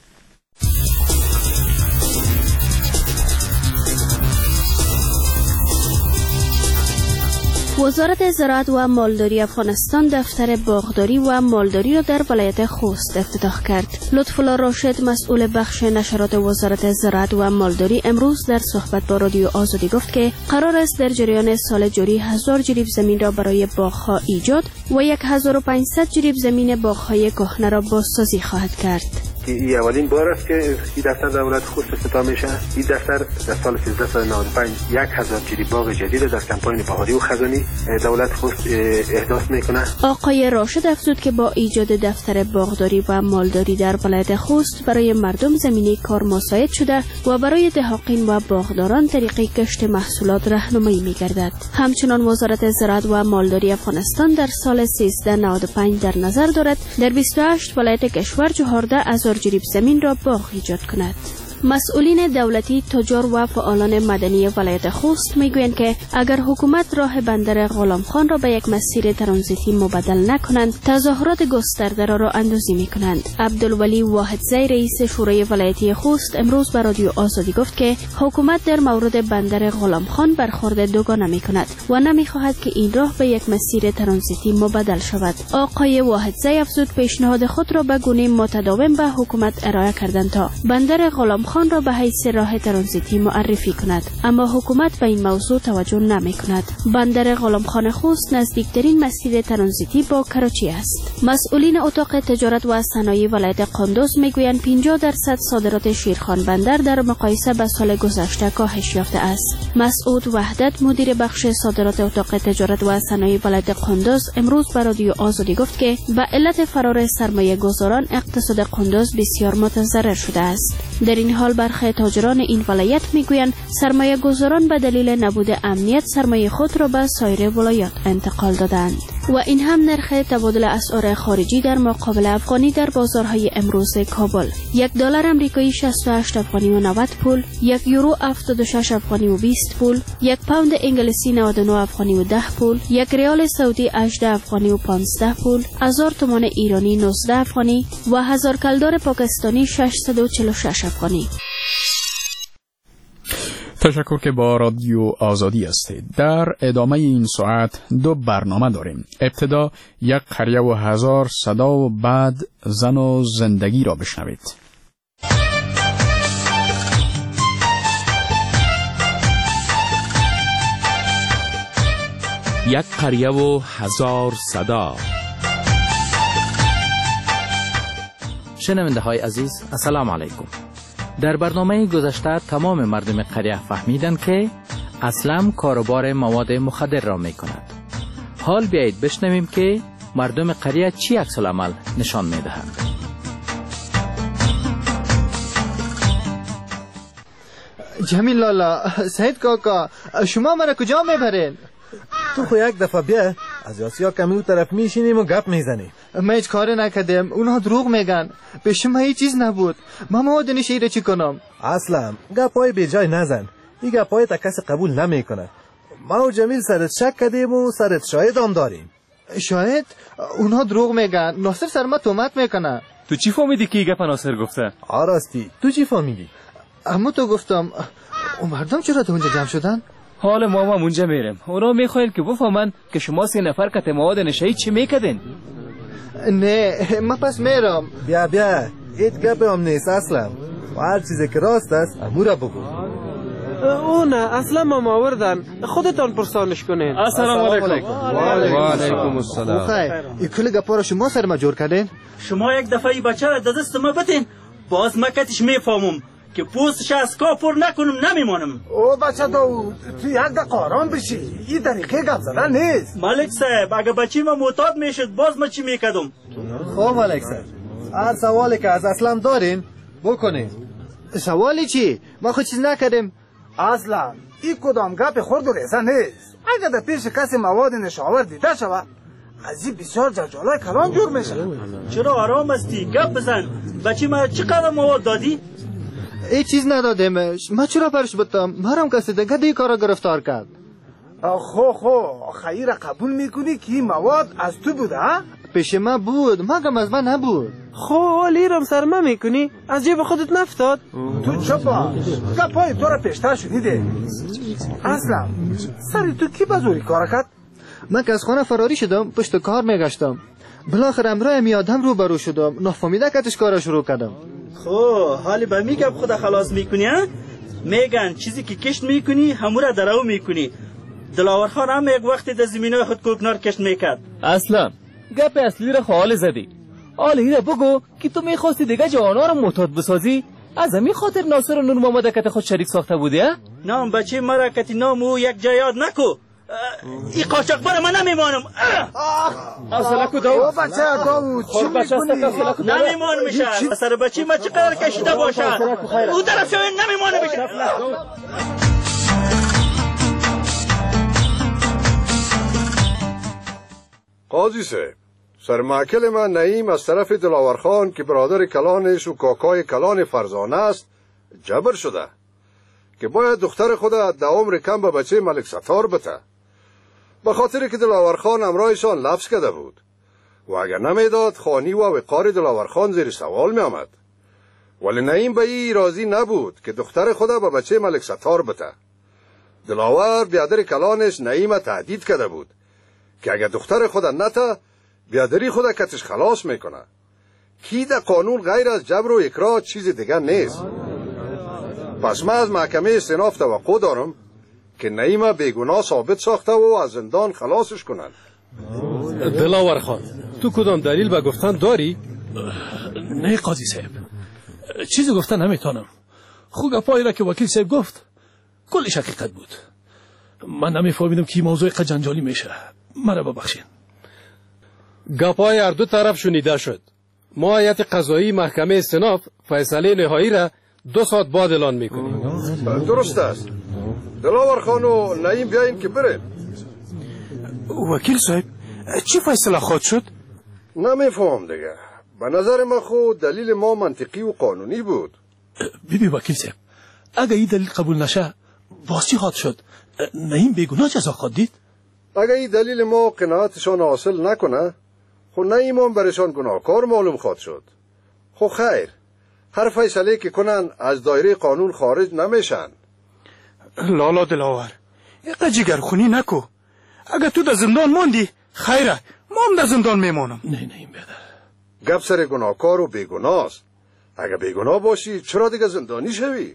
[SPEAKER 24] وزارت زراعت و مالداری افغانستان دفتر باغداری و مالداری را در ولایت خوست افتتاح کرد. لطفالله راشد مسئول بخش نشرات وزارت زراعت و مالداری امروز در صحبت با رادیو آزادی گفت که قرار است در جریان سال جاری هزار جریب زمین را برای باغ‌ها ایجاد و هزار و پانصد جریب زمین باغ‌های کهنه را بازسازی خواهد کرد.
[SPEAKER 3] این اولین بار است که این دفتر در ولایت خوست افتتاح میشه. این دفتر در سال سیزده نود و پنج یک هزار جریب باغ جدید در کمپاین بهاری و خزانی دولت خوست احداث میکنه.
[SPEAKER 24] آقای راشد افزود که با ایجاد دفتر باغداری و مالداری در ولایت خوست برای مردم زمینی کار مساعد شده و برای دهاقین و باغداران طریق کشت محصولات راهنمایی میگردد. همچنان وزارت زراعت و مالداری افغانستان در سال سیزده نود و پنج در نظر دارد در بیست و هشت ولایت کشور چهارده هزار جریب زمین را باغ ایجاد کند. مسئولین دولتی، تجار و فعالان مدنی ولایت خوست میگویند که اگر حکومت راه بندر غلامخان را به یک مسیر ترانزیتی مبدل نکنند، تظاهرات گسترده را راه اندازی میکنند. عبدالولی واحدزی رئیس شورای ولایتی خوست امروز به رادیو آزادی گفت که حکومت در مورد بندر غلامخان برخورد دوگانه میکند و نمیخواهد که این راه به یک مسیر ترانزیتی مبدل شود. آقای واحدزی افزود پیشنهاد خود را به گونه متداوم به حکومت ارائه کردند تا بندر غلامخان خان را به حیث راه ترانزیتی معرفی کند، اما حکومت به این موضوع توجه نمی کند. بندر غلامخان خوست نزدیکترین مسیر ترانزیتی با کراچی است. مسئولین اتاق تجارت و صنایع ولایت قندوز میگویند پنجاه درصد صادرات شیرخوان بندر در مقایسه با سال گذشته کاهش یافته است. مسعود وحدت مدیر بخش صادرات اتاق تجارت و صنایع ولایت قندوز امروز به رادیو آزادی گفت که به علت فرار سرمایه گذاران اقتصاد قندوز بسیار متضرر شده است. در این حال برخی تاجران این ولایت میگویند سرمایه گذاران به دلیل نبود امنیت سرمایه خود را به سایر ولایات انتقال دادند. و این هم نرخ تبادل اسعار خارجی در مقابل افغانی در بازارهای امروز کابل: یک دلار آمریکایی شصت و هشت افغانی و نود پول، یک یورو هفتاد و شش افغانی و بیست پول، یک پوند انگلیسی نود و نه افغانی و ده پول، یک ریال سعودی هجده افغانی و پانزده پول، هزار تومان ایرانی نوزده افغانی و هزار کلدار پاکستانی ششصد و چهل و شش افغانی.
[SPEAKER 2] تشکر که با رادیو آزادی هستید. در ادامه این ساعت دو برنامه داریم. ابتدا یک قریه و هزار صدا و بعد زن و زندگی را بشنوید.
[SPEAKER 25] یک قریه و هزار صدا.
[SPEAKER 5] شنونده های عزیز، السلام علیکم. در برنامه گذشته تمام مردم قریه فهمیدند که اسلم کاروبار مواد مخدر را می کند. حال بیایید بشنویم که مردم قریه چی عکس العمل نشان می دهند.
[SPEAKER 6] جمیل لالا، سعید کاکا، شما مرا کجا میبرین؟
[SPEAKER 7] تو خو یک دفعه بیا، از یاسیا کمی اون طرف میشینیم و گپ میزنیم.
[SPEAKER 6] من هیچ کاری نکردم، اونها دروغ میگن. به شما هیچ چیز نبود. من مواد نشایی را چی کنم؟
[SPEAKER 7] اصلا گپای بی جای نزن. این گپای تا کسی قبول نمیکنه. ما و جمیل سرت شک کردیم و سرت شاهد هم داریم.
[SPEAKER 6] شاهد؟ اونها دروغ میگن. ناصر سر ما تهمت میکنه.
[SPEAKER 8] تو چی فهمیدی که این گپ ناصر گفته؟
[SPEAKER 7] آراستی تو چی فهمیدی؟
[SPEAKER 6] اما تو گفتم. اون مردم چرا تو اونجا جمع شدن؟
[SPEAKER 8] حال ما هم اونجا میریم. اونا میخواین که بفهمن که شما سه نفر کت مواد نشایی چی میکدین.
[SPEAKER 6] نه ما پس میرم.
[SPEAKER 7] بیا بیا، ایت گپ هم نیست اصلا. و هر چیزی که راست است امورا بگو.
[SPEAKER 6] اون اصلا ما آوردن، خودتان پرسانش کنین.
[SPEAKER 8] السلام علیکم.
[SPEAKER 6] و علیکم السلام. خیر، این کل گپا را شما سر ما جور کردین؟
[SPEAKER 9] شما یک دفعه ای بچه را دست ما بتین، باز ما کتش میفهمم که پوستش از کافر نکنم نمیمانم.
[SPEAKER 7] او بچه داود، تو یک دقیقه آرام بشی. این طریقه گپ زدن نیست.
[SPEAKER 9] ملک صاحب، اگه بچی ما معتاد میشد باز ما چی میکدم؟
[SPEAKER 7] خب ملک صاحب، هر سوالی که از اسلام دارین بکنین.
[SPEAKER 6] سوالی چی؟ ما خود چیز نکردیم.
[SPEAKER 7] اصلا این کدام گپ خرد و ریزه نیست. اگه در پیش کسی مواد نشاور دیده شود از این بسیار جنجالای کلام جور میشه.
[SPEAKER 9] چرا آرام استی؟ گپ بزن. بچی ما چقدر مواد دادی؟
[SPEAKER 6] ای چیز ندادمش. ما چرا برش بتم؟ مرم کسی دیگه دی کارا گرفتار کرد.
[SPEAKER 7] خو خو خیر قبول میکنی که این مواد از تو بوده؟
[SPEAKER 6] پیش ما بود، مگم از من نبود.
[SPEAKER 7] خو لیرم سرما میکنی؟ از جیب خودت نفتاد؟ تو چپا گپای تو را پیشتر شنیده. اصلا سری تو کی بزوری کار کرد؟
[SPEAKER 6] من که از خانه فراری شدم پشت کار میگشتم. بالاخره امرای میادم رو برو شدم، نفهمیده کتش کارا شروع کردم.
[SPEAKER 9] خو حالی با میگم خدا خلاص میکنی ها؟ میگن چیزی که کشت میکنی همورا درو میکنی. دلاور خان هم یک وقتی در زمینای خود کوکنار کشت میکرد.
[SPEAKER 8] اصلا گپ اصلی را خال زدی. حالا ایره بگو که تو میخواستی دیگه جوانا را معتاد بسازی؟ از همین خاطر ناصر و نور محمد کت خود شریک ساخته بودی ها؟
[SPEAKER 9] نام بچه مرا کتی نامو یک جا یاد نکو. این قاچاق بر من نمیمانم.
[SPEAKER 8] اصلا کو داود؟
[SPEAKER 7] بچه داود چی میکنی؟
[SPEAKER 9] نمیمانم میشه. سر بچه ما چقدر کشیده باشه او طرف شوین نمیمانم میشه.
[SPEAKER 11] قاضی صاحب، سرمعکل من نعیم از طرف دلاورخان که برادر کلانش و کاکای کلان فرزانه است جبر شده که باید دختر خود در عمر کم به بچه ملک ستار بته، به خاطر که دلاورخان امرایشان لفظ کرده بود و اگر نمیداد خانی و وقار دلاورخان زیر سوال می آمد. ولی نعیم به این راضی نبود که دختر خود به بچه ملک ستار بته. دلاور بیادر کلانش نعیم تهدید کرده بود که اگر دختر خود نته بیادری خود کتش خلاص میکنه. کی در قانون غیر از جبر و اکراه چیز دیگر نیست. پس من از محکمه استئناف توقع دارم که نعیم بیگناه ثابت ساخته و از زندان خلاصش کنن.
[SPEAKER 8] دلاور خان، تو کدام دلیل به گفتن داری؟
[SPEAKER 12] نه قاضی صاحب، چیزی گفتن نمیتونم. خوب گپایی را که وکیل صاحب گفت کلش حقیقت بود. من نمیفهمیدم که موضوع قد جنجالی میشه. مرا ببخشید.
[SPEAKER 8] گپای هر دو طرف شنیده شد. ما هیئت قضایی محکمه استئناف فیصله نهایی را دو ساعت بعد اعلان میکنیم.
[SPEAKER 11] درست است. دلاور خان و نعیم بیاین که بریم.
[SPEAKER 12] وکیل صاحب چی فیصله خواهد شد؟
[SPEAKER 11] نمیفهم دیگه. به نظر من خود دلیل ما منطقی و قانونی بود.
[SPEAKER 12] بیبی وکیل صاحب، اگه این دلیل قبول نشه باز چی خواهد شد؟ نعیم بیگناه جزا خواهد دید؟
[SPEAKER 11] اگه این دلیل ما قناعتشان حاصل نکنه خو نعیم هم برشان گناهکار معلوم خواهد شد. خو خیر، هر فیصله که کنن از دایره قانون خارج نمیشن.
[SPEAKER 12] لالا دلاور، اینقدر جگرخونی نکو. اگه تو در زندان ماندی خیره، ما هم در زندان میمانم. نه نه این بیادر
[SPEAKER 11] گپ سر گناهکار و بیگناه است. اگه بیگناه باشی چرا دیگه زندانی شوی؟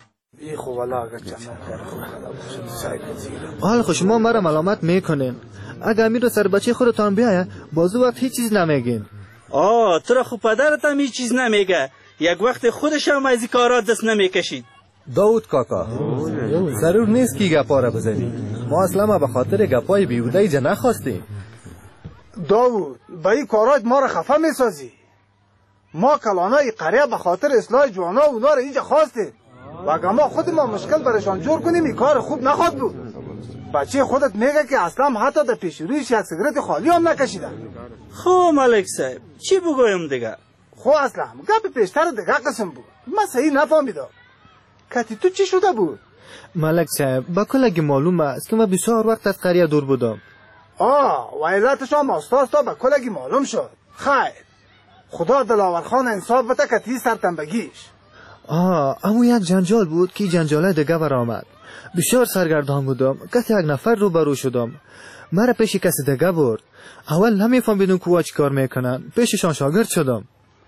[SPEAKER 6] حال خو شما مرا ملامت میکنین. اگه امیر و سر بچه خودتان بیایه بازو وقت هیچ چیز نمیگین.
[SPEAKER 9] آه تو را خب پدرت هم هیچ چیز نمیگه، یک وقت خودش هم از این کارات دست نمیکشید.
[SPEAKER 10] داود کاکا ضرور نیست که گپا را بزنی، ما اصلا ما به خاطر گپای بیهوده اینجا نخواستیم.
[SPEAKER 7] داود با این کارات ما را خفه میسازی. ما کلانای قریه به خاطر اصلاح جوانا و اونا را اینجا خواستیم و اگه ما خود ما مشکل برشان جور کنیم این کار خوب نخواد بود. بچه خودت میگه که اصلا حتی در پیش رویش یک سیگرت خالی هم نکشیدن.
[SPEAKER 9] خب ملک صاحب چی بگویم دیگه؟
[SPEAKER 7] خب اصلا گپ پیشتر دیگه قسم بود، من صحیح نفهمیدم. کتی تو چی شده بود؟
[SPEAKER 6] ملک صاحب با کلگی معلوم است که من بسیار وقت از قریه دور بودم.
[SPEAKER 7] آه و علتش هم آستاستا با کلگی معلوم شد. خیر خدا دلاور خان انصاف بده کتی سرتنبگیش.
[SPEAKER 6] آه اما یک جنجال بود که جنجاله دیگه برآمد. بسیار سرگردان بودم، کسی یک نفر رو برو شدم، مرا پیش کسی دیگه برد. اول نمیفهمیدم که وا چی کار میکنن، پیششان شاگرد شدم.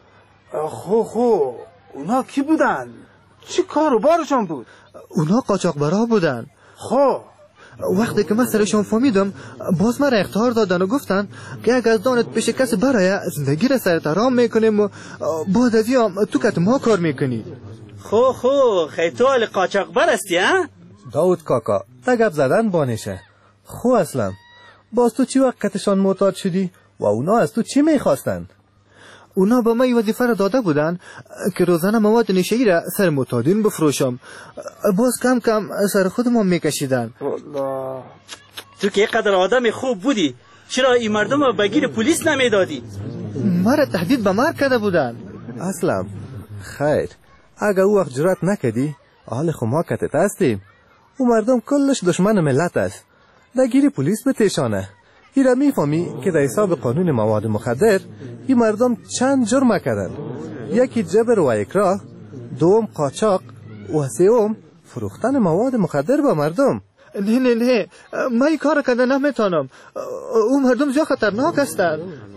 [SPEAKER 7] خو خو اونا کی بودن؟ چی کار و بارشان بود؟
[SPEAKER 6] اونا قاچاقبرا بودن.
[SPEAKER 7] خو
[SPEAKER 6] وقتی که من سرشان فهمیدم باز مرا اختیار دادن و گفتن که اگر از دانت پیش کسی برای زندگی را سرت آرام میکنیم و بعد از این تو کت ما کار میکنی.
[SPEAKER 9] خو خو خیتوال قاچاقبر استی ها؟
[SPEAKER 10] داود کاکا تا گپ زدن بانشه. خو اصلا باز تو چی وقتشان معتاد شدی و اونا از تو چی میخواستن؟
[SPEAKER 6] اونا با من وظیفه را داده بودن که روزانه مواد نشه‌ای را سر معتادین بفروشم. باز کم کم سر خودم میکشیدن.
[SPEAKER 7] والله
[SPEAKER 9] تو که قدر آدم خوب بودی چرا این مردم را بگیر پلیس نمیدادی؟
[SPEAKER 6] مرا تهدید به مرگ کرده بودن.
[SPEAKER 10] اصلا خیر اگه او وقت جرات نکدی حال خو ما کتت هستیم. او مردم کلش دشمن ملت است، دگیری پلیس بتشانه. ایرا میفهمی که در حساب قانون مواد مخدر این مردم چند جرم کردن، یکی جبر و اکراه، دوم قاچاق و سوم فروختن مواد مخدر به مردم.
[SPEAKER 6] نه نه نه من این کار کنده نمیتونم، او مردم زیاد خطرناک هستند.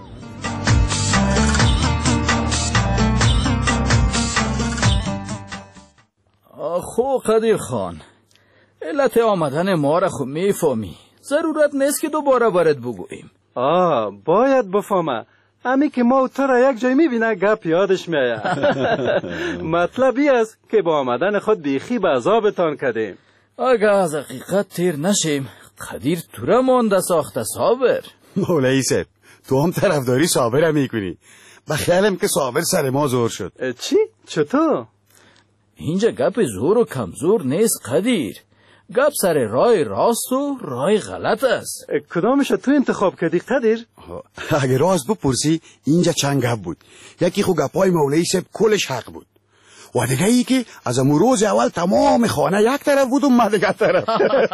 [SPEAKER 5] خو قدیر خان علت آمدن ما را خود میفهمی، ضرورت نیست که دوباره برات بگوییم.
[SPEAKER 13] آه باید بفهمه، امی که ما تو را یک جای میبینه گپ یادش میآید. مطلب این است که با آمدن خود بیخی به عذابتان کردیم.
[SPEAKER 5] اگه از حقیقت تیر نشیم قدیر تو را مانده ساخته صابر.
[SPEAKER 14] مولایی صاحب تو هم طرفداری صابر میکنی، به خیالم که صابر سر ما زور شد.
[SPEAKER 13] چی؟ چطور؟
[SPEAKER 5] اینجا گپ زور و کمزور نیست قدیر، گپ سر رای راست و رای غلط است.
[SPEAKER 13] کدامش تو انتخاب کردی قدیر؟
[SPEAKER 14] اگه راست بپرسی اینجا چند گپ بود، یکی خو گپای مولایی صاحب کلش حق بود و دیگه ای که از امو روز اول تمام خانه یک طرف بود و من دیگه طرف.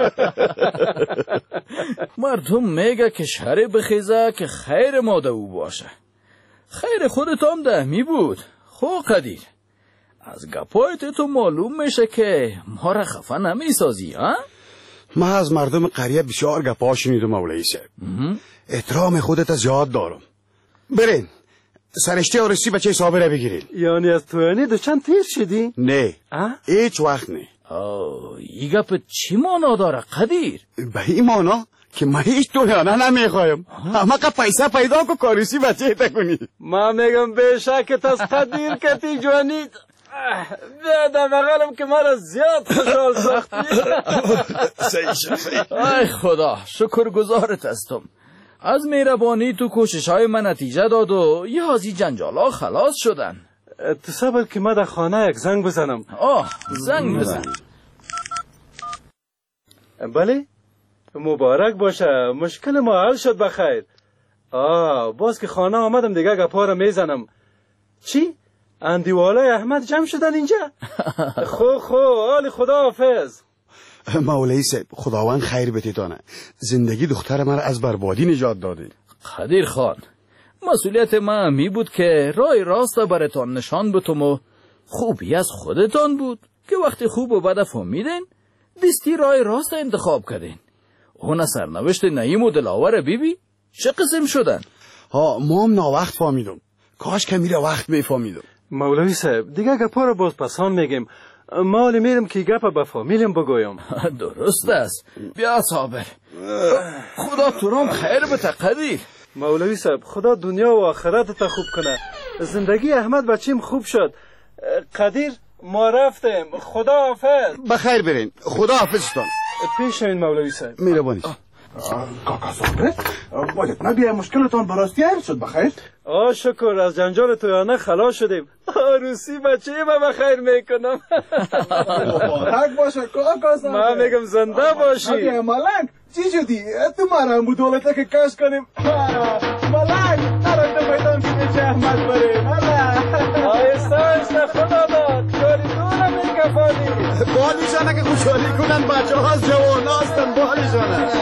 [SPEAKER 5] مردم میگه که شر بخیزه که خیر ماده او باشه، خیر خودت هم دهمی بود. خو قدیر از گپایت تو معلوم میشه که ما را خفه نمیسازی ها؟
[SPEAKER 14] من از مردم قریه بسیار گپا شنیدم مولایی صاحب، احترام خودت از یاد دارم. برین سرشتی آرسی بچه صابره بگیرین.
[SPEAKER 13] یعنی از توانی دو چند تیر شدی؟
[SPEAKER 14] نه هیچ وقت نه.
[SPEAKER 5] این گپ چی مانا داره قدیر؟
[SPEAKER 14] به این مانا که من هیچ دویانه نمیخوایم، اما که پیسه پیدا که کارسی بچه تکنی.
[SPEAKER 13] من میگم بشکت از قدیر کتی جوانی در بغلم که مرا زیاد خوشحال ساختی.
[SPEAKER 5] ای خدا شکر گزارت هستم، از مهربانی تو کوشش های من نتیجه داد و یه هازی جنجالا خلاص شدن.
[SPEAKER 13] تو صبر که من در خانه یک زنگ بزنم.
[SPEAKER 5] آه زنگ بزن.
[SPEAKER 13] بله مبارک باشه، مشکل ما حل شد بخیر. آه باز که خانه آمدم دیگه گپا را میزنم. چی؟ اندیوالای احمد جمع شدن اینجا؟ خو خو حال خدا حافظ.
[SPEAKER 14] مولایی صاحب خداوند خیر بتیتانه، زندگی دختر من از بربادی نجات داده.
[SPEAKER 5] قدیر خان مسئولیت من می بود که رای راست براتان نشان بتم و خوبی از خودتان بود که وقتی خوب و بد فهمیدین دستی رای راست انتخاب کردین. اون سرنوشت نعیم و دلاور بیبی چه قسم شدن؟
[SPEAKER 14] ها ما هم ناوقت فهمیدم، کاش که میره وقت میفهمیدم.
[SPEAKER 13] مولوی صاحب دیگه گپا رو باز پسان میگیم، ما حالی میرم که گپ به فامیلیم بگویم.
[SPEAKER 5] درست است، بیا صابر
[SPEAKER 15] خدا تو رام خیر بده قدیر.
[SPEAKER 13] مولوی صاحب خدا دنیا و آخرت تا خوب کنه. زندگی احمد بچیم خوب شد. قدیر ما رفتیم. خدا حافظ.
[SPEAKER 14] بخیر برین. خدا حافظتان.
[SPEAKER 13] پیش این مولوی صاحب.
[SPEAKER 14] میربانی.
[SPEAKER 15] کاکا صابره باید نبیه مشکلتان براستی حل شد بخیر؟
[SPEAKER 13] آه شکر از جنجال تویانه خلاص شدیم. روسی بچه ما بخیر میکنم.
[SPEAKER 15] مبارک باشه کاکا صابره.
[SPEAKER 13] من میگم زنده باشی.
[SPEAKER 15] اگه ملک چی شدی؟ تو مرم بود دولته که کش کنیم. ملک نرم تو میدان که بیچه احمد بریم.
[SPEAKER 13] آیسته آیسته خدا داد. خوشحالی دورم میکفانی.
[SPEAKER 14] بالیشانه که خوشحالی کنن بچه ها جوان هستن بالیشانه.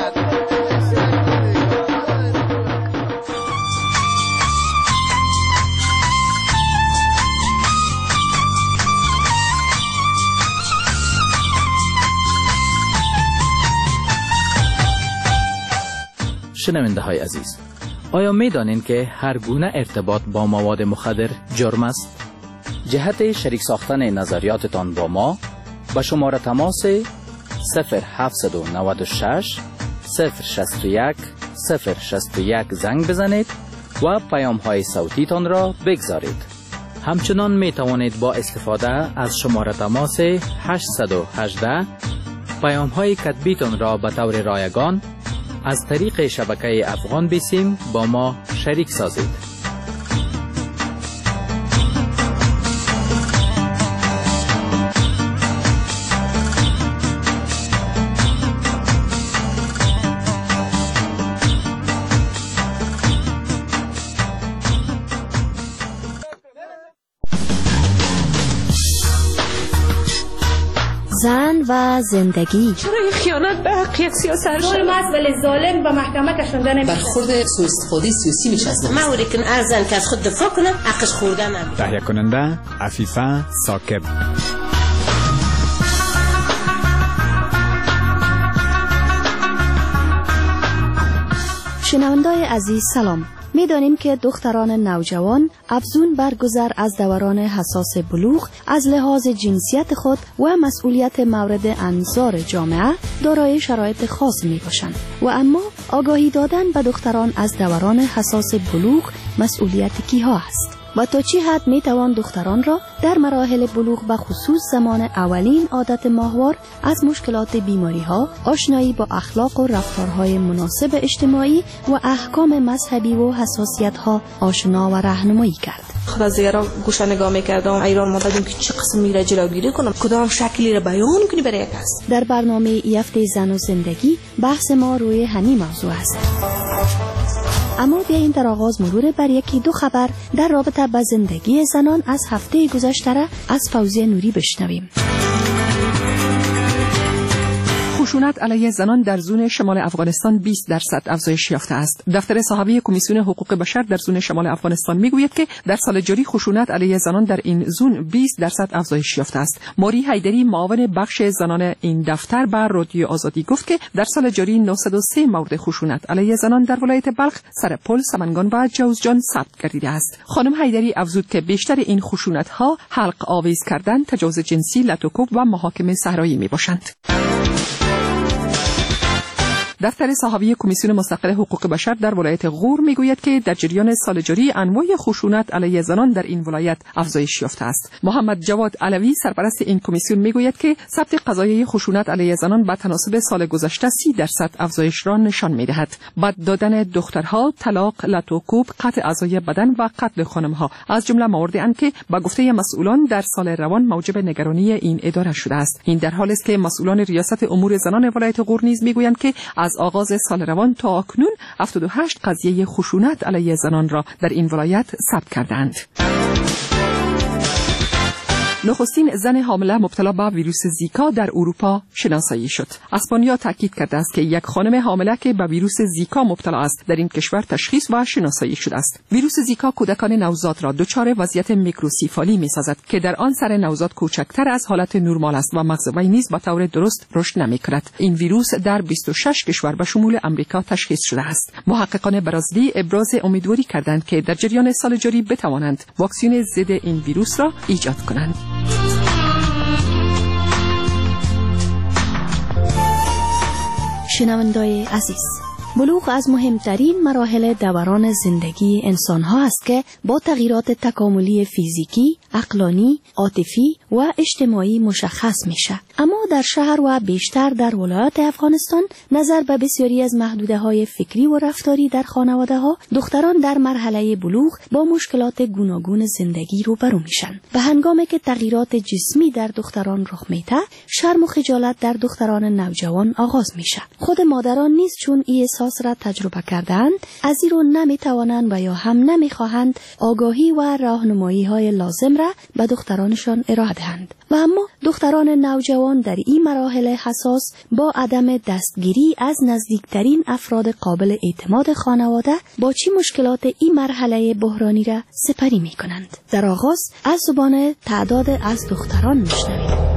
[SPEAKER 5] شنونده های عزیز، آیا می دانید که هر گونه ارتباط با مواد مخدر جرم است؟ جهت شریک ساختن نظریاتتان با ما با شماره تماس صفر هفتصد و نود و شش صفر شصت و یک صفر شصت و یک زنگ بزنید و پیام های صوتیتان را بگذارید. همچنان می توانید با استفاده از شماره تماس هشتصد و هجده پیام های کتبیتان را به طور رایگان از طریق شبکه افغان بیسیم با ما شریک سازید.
[SPEAKER 24] زن و زندگی.
[SPEAKER 16] چرا این خیانت به حق یک سیاست
[SPEAKER 17] شد؟ ظلم است ولی ظالم به محکمه کشونده نمیشه.
[SPEAKER 16] برخورد سوء استفاده سیاسی میشه از
[SPEAKER 17] ما اوری کن ارزن که از خود دفاع کنه حقش خورده نمیشه.
[SPEAKER 2] تهیه کننده عفیفه ثاقب.
[SPEAKER 24] شنوندای عزیز سلام. می دانیم که دختران نوجوان افزون بر گذر از دوران حساس بلوغ از لحاظ جنسیت خود و مسئولیت مورد انظار جامعه دارای شرایط خاص می باشند و اما آگاهی دادن به دختران از دوران حساس بلوغ مسئولیت کیها است و تا چی حد می توان دختران را در مراحل بلوغ به خصوص زمان اولین عادت ماهوار از مشکلات بیماری ها، آشنایی با اخلاق و رفتارهای مناسب اجتماعی و احکام مذهبی و حساسیت ها آشنا و راهنمایی کرد.
[SPEAKER 16] خود از دیگران گوشه نگاه میکردم ایران مددیم که چه قسم میره جلوگیری کنم کدام شکلی را بیان کنی برای یک است.
[SPEAKER 24] در برنامه یفت زن و زندگی بحث ما روی همین موضوع است. اما بیاییم در آغاز مرور بر یکی دو خبر در رابطه با زندگی زنان از هفته گذشته را از فوزیه نوری بشنویم.
[SPEAKER 18] خشونت علیه زنان در زون شمال افغانستان بیست درصد افزایش یافته است. دفتر صحافی کمیسیون حقوق بشر در زون شمال افغانستان میگوید که در سال جاری خشونت علیه زنان در این زون بیست درصد افزایش یافته است. ماری حیدری معاون بخش زنان این دفتر به رادیو آزادی گفت که در سال جاری نهصد و سه مورد خشونت علیه زنان در ولایت بلخ، سرپل، سمنگان و جوزجان ثبت گردیده است. خانم حیدری افزود که بیشتر این خشونت ها حلق آویز کردن، تجاوز جنسی، لطوکوب و محاکمه صحرایی میباشند. دفتر صحافی کمیسیون مستقل حقوق بشر در ولایت غور میگوید که در جریان سال جاری انواع خشونت علیه زنان در این ولایت افزایش یافته است. محمد جواد علوی سرپرست این کمیسیون میگوید که ثبت قضایای خشونت علیه زنان به تناسب سال گذشته سی درصد افزایش را نشان میدهد. بد دادن دخترها، طلاق، لطوکوب، قطع اعضای بدن و قتل خانمها از جمله مواردی اند که به گفته مسئولان در سال روان موجب نگرانی این اداره شده است. این در حالی است که مسئولان ریاست امور زنان ولایت غور نیز میگویند که از آغاز سال روان تا اکنون هفتاد و هشت قضیه خشونت علیه زنان را در این ولایت ثبت کردند. نخستین زن حامله مبتلا به ویروس زیکا در اروپا شناسایی شد. اسپانیا تاکید کرده است که یک خانم حامله که به ویروس زیکا مبتلا است در این کشور تشخیص و شناسایی شده است. ویروس زیکا کودکان نوزاد را دچار وضعیت میکروسیفالی می‌سازد که در آن سر نوزاد کوچکتر از حالت نرمال است و مغز وی نیز به طور درست رشد نمی‌کند. این ویروس در بیست و شش کشور به شمول آمریکا تشخیص شده است. محققان برزیلی ابراز امیدواری کردند که در جریان سال جاری بتوانند واکسن ضد این ویروس را ایجاد کنند.
[SPEAKER 24] شنوندای عزیز، بلوغ از مهمترین مراحل دوران زندگی انسان ها است که با تغییرات تکاملی فیزیکی، عقلانی، عاطفی و اجتماعی مشخص میشه. اما در شهر و بیشتر در ولایات افغانستان نظر به بسیاری از محدوده های فکری و رفتاری در خانواده ها، دختران در مرحله بلوغ با مشکلات گوناگون زندگی روبرو میشن. به هنگامی که تغییرات جسمی در دختران رخ میده، شرم و خجالت در دختران نوجوان آغاز میشه. خود مادران نیز چون این احساس را تجربه کردند، از این رو نمیتوانند و یا هم نمیخواهند آگاهی و راهنمایی های لازم را به دخترانشان ارائه دهند. و اما دختران نوجوان در این مراحل حساس با عدم دستگیری از نزدیکترین افراد قابل اعتماد خانواده با چی مشکلات این مرحله بحرانی را سپری می کنند. در آغاز از زبان تعداد از دختران میشنویم.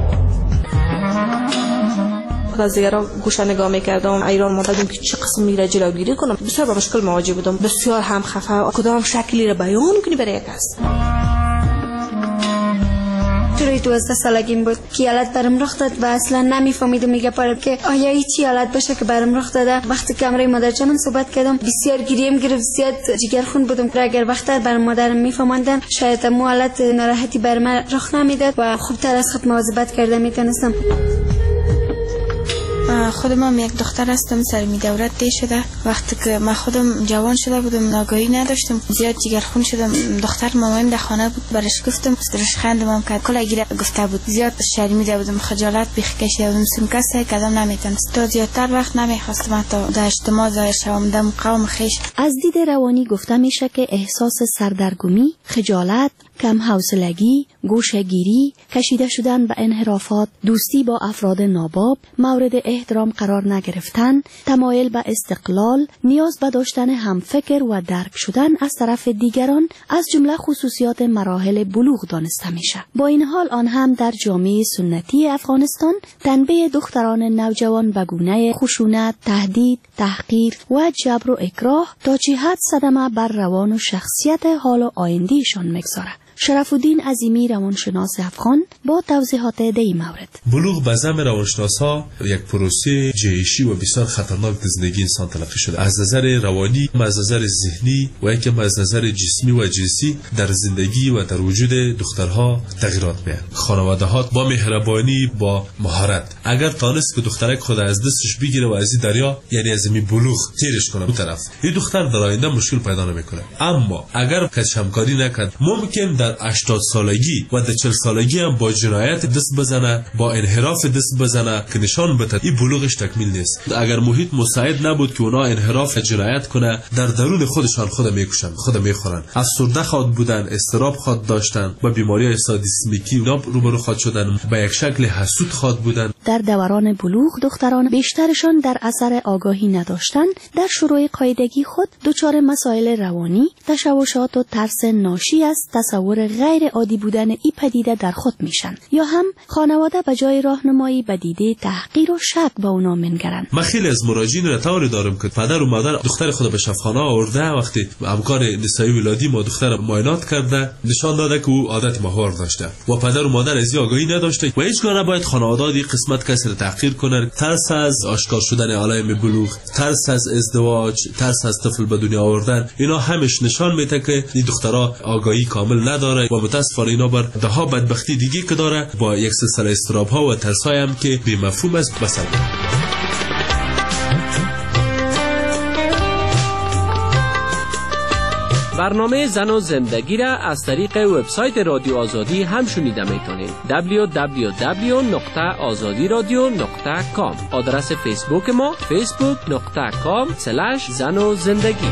[SPEAKER 16] از دیگران گوشه نگاه میکردم، ایران مادم که چه قسم میره جلوگیری کنم. بسیار با مشکل مواجه بودم، بسیار هم خفه، کدام شکلی را بیان کنی برای کس.
[SPEAKER 4] توی دوازده سالگیم بود که حالت برم رخ داد و اصلا نمیفهمیدم میگه پاره که آیا هیچی حالت باشه که برم رخ داده. وقتی که امروی مادرجانم صحبت کردم بسیار گریم گرفت، زیاد جگرخون بودم که اگر وقتی برم مادرم میفهموندن شاید مو حالت ناراحتی بر من رخ نمیداد و خوبتر از خود مواظبت کرده میتونستم.
[SPEAKER 19] خودم یک دختر هستم، سر می دورت دی شده. وقتی که من خودم جوان شده بودم آگاهی نداشتم، زیاد جگرخون شدم. دختر مامایم در خانه بود، برش گفتم، درش خندم کرد، کلا گیره گفته بود. زیاد شرمیده بودم، خجالت بیخ کشیده بودم، سم کسی کدام نمیتونست. تا زیادتر وقت نمیخواستم تا در اجتماع ظاهر شوم، دم قوم خیش.
[SPEAKER 24] از دید روانی گفته میشه که احساس سردرگمی، خجالت، کم حوصلگی، گوشه‌گیری، کشیده شدن به انحرافات، دوستی با افراد ناباب، مورد احترام قرار نگرفتن، تمایل به استقلال، نیاز به داشتن همفکر و درک شدن از طرف دیگران از جمله خصوصیات مراحل بلوغ دانسته میشه. با این حال آن هم در جامعه سنتی افغانستان تنبیه دختران نوجوان به گونه خشونت، تهدید، تحقیر و جبر و اکراه تا چه حد صدمه بر روان و شخصیت حال و آیندهشان میگذاره. شرف الدین عظیمی روانشناس افغان با توضیحات در این مورد.
[SPEAKER 20] بلوغ به زعم روانشناسا یک پروسه جهشی و بسیار خطرناک در زندگی انسان تلقی شده. از نظر روانی، از نظر ذهنی و یکم از نظر جسمی و جنسی در زندگی و در وجود دخترها تغییرات میاد. خانواده ها با مهربانی، با مهارت اگر تانست که دخترک خود از دستش بگیره و از این دریا، یعنی از می بلوغ تیرش کنه اون طرف، این دختر در آینده مشکل پیدا نمیکنه. اما اگر کس همکاری نکرد، ممکن در هشتاد سالگی و در چهل سالگی هم با جنایت دست بزنه، با انحراف دست بزنه که نشان بده این بلوغش تکمیل نیست. اگر محیط مساعد نبود که اونا انحراف جنایت کنه، در درون خودشان خود میکشن، خود میخورن. افسرده خود بودن، استراب خود داشتن، با بیماری سادیسمیکی اونا روبرو خود شدن، با یک شکل حسود خود بودن.
[SPEAKER 24] در دوران بلوغ دختران بیشترشان در اثر آگاهی نداشتن در شروع قاعدگی خود دچار مسائل روانی، تشوشات و ترس ناشی از تصور غیر عادی بودن ای پدیده در خود میشن، یا هم خانواده به جای راهنمایی به دیده تحقیر و شک به اونا منگرن.
[SPEAKER 20] من خیلی از مراجعین را طوری دارم که پدر و مادر دختر خود به شفاخانه آورده، وقتی همکار نسایی ولادی ما دختر معاینات کرده، نشان داده که او عادت ماهوار داشته و پدر و مادر از این آگاهی نداشته و هیچگاه نباید خانواده دی قسمت کسی را تحقیر کنه. ترس از آشکار شدن علائم بلوغ، ترس از ازدواج، ترس از طفل به دنیا آوردن، اینا همش نشان میده که این دخترها آگاهی کامل نداره و متاسفانه اینا بر ده ها بدبختی دیگه که داره با یک سلسله استراب ها و ترس های هم که بی مفهوم است بسر.
[SPEAKER 21] برنامه زن و زندگی را از طریق وبسایت رادیو آزادی هم شنیده میتونید. دبلیو دبلیو دبلیو نقطه آزادی رادیو نقطه کام. آدرس فیسبوک ما فیسبوک نقطه کام سلش زن و زندگی.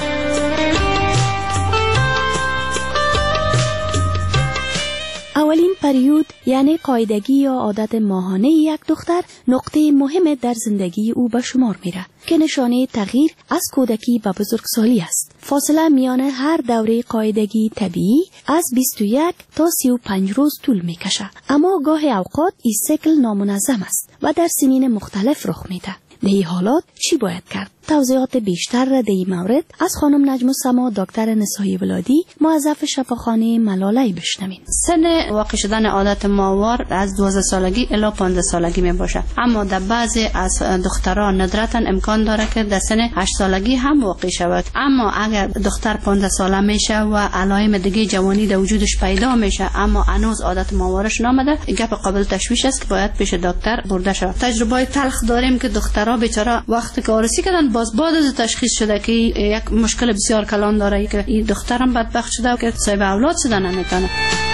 [SPEAKER 24] اولین پریود یعنی قاعدگی یا عادت ماهانه یک دختر نقطه مهم در زندگی او به شمار میره که نشانه تغییر از کودکی به بزرگسالی است. فاصله میان هر دوره قاعدگی طبیعی از بیست و یک تا سی و پنج روز طول میکشه، اما گاه اوقات این سیکل نامنظم است و در سنین مختلف رخ میده. در این حالات چی باید کرد؟ توضیحات بیشتر را در این مورد از خانم نجم السما دکتر نسایی ولادی موظف شفاخانه ملاله بشنویم.
[SPEAKER 1] سن واقع شدن عادت ماهوار از دوازده سالگی الی پانزده سالگی می باشه، اما در بعضی از دختران ندرتا امکان داره که در سن هشت سالگی هم واقع شود. اما اگر دختر پانزده ساله میشه و علائم دیگه جوانی در وجودش پیدا میشه اما هنوز عادت ماهوارش نامده، گپ قابل تشویش است که باید پیش دکتر برده شود. تجربه تلخ داریم که دخترها بیچاره وقتی که عروسی کردن باز بعد از تشخیص شده که یک مشکل بسیار کلان داره که این دخترم بدبخت شده که صاحب اولاد شدن نمیتونه.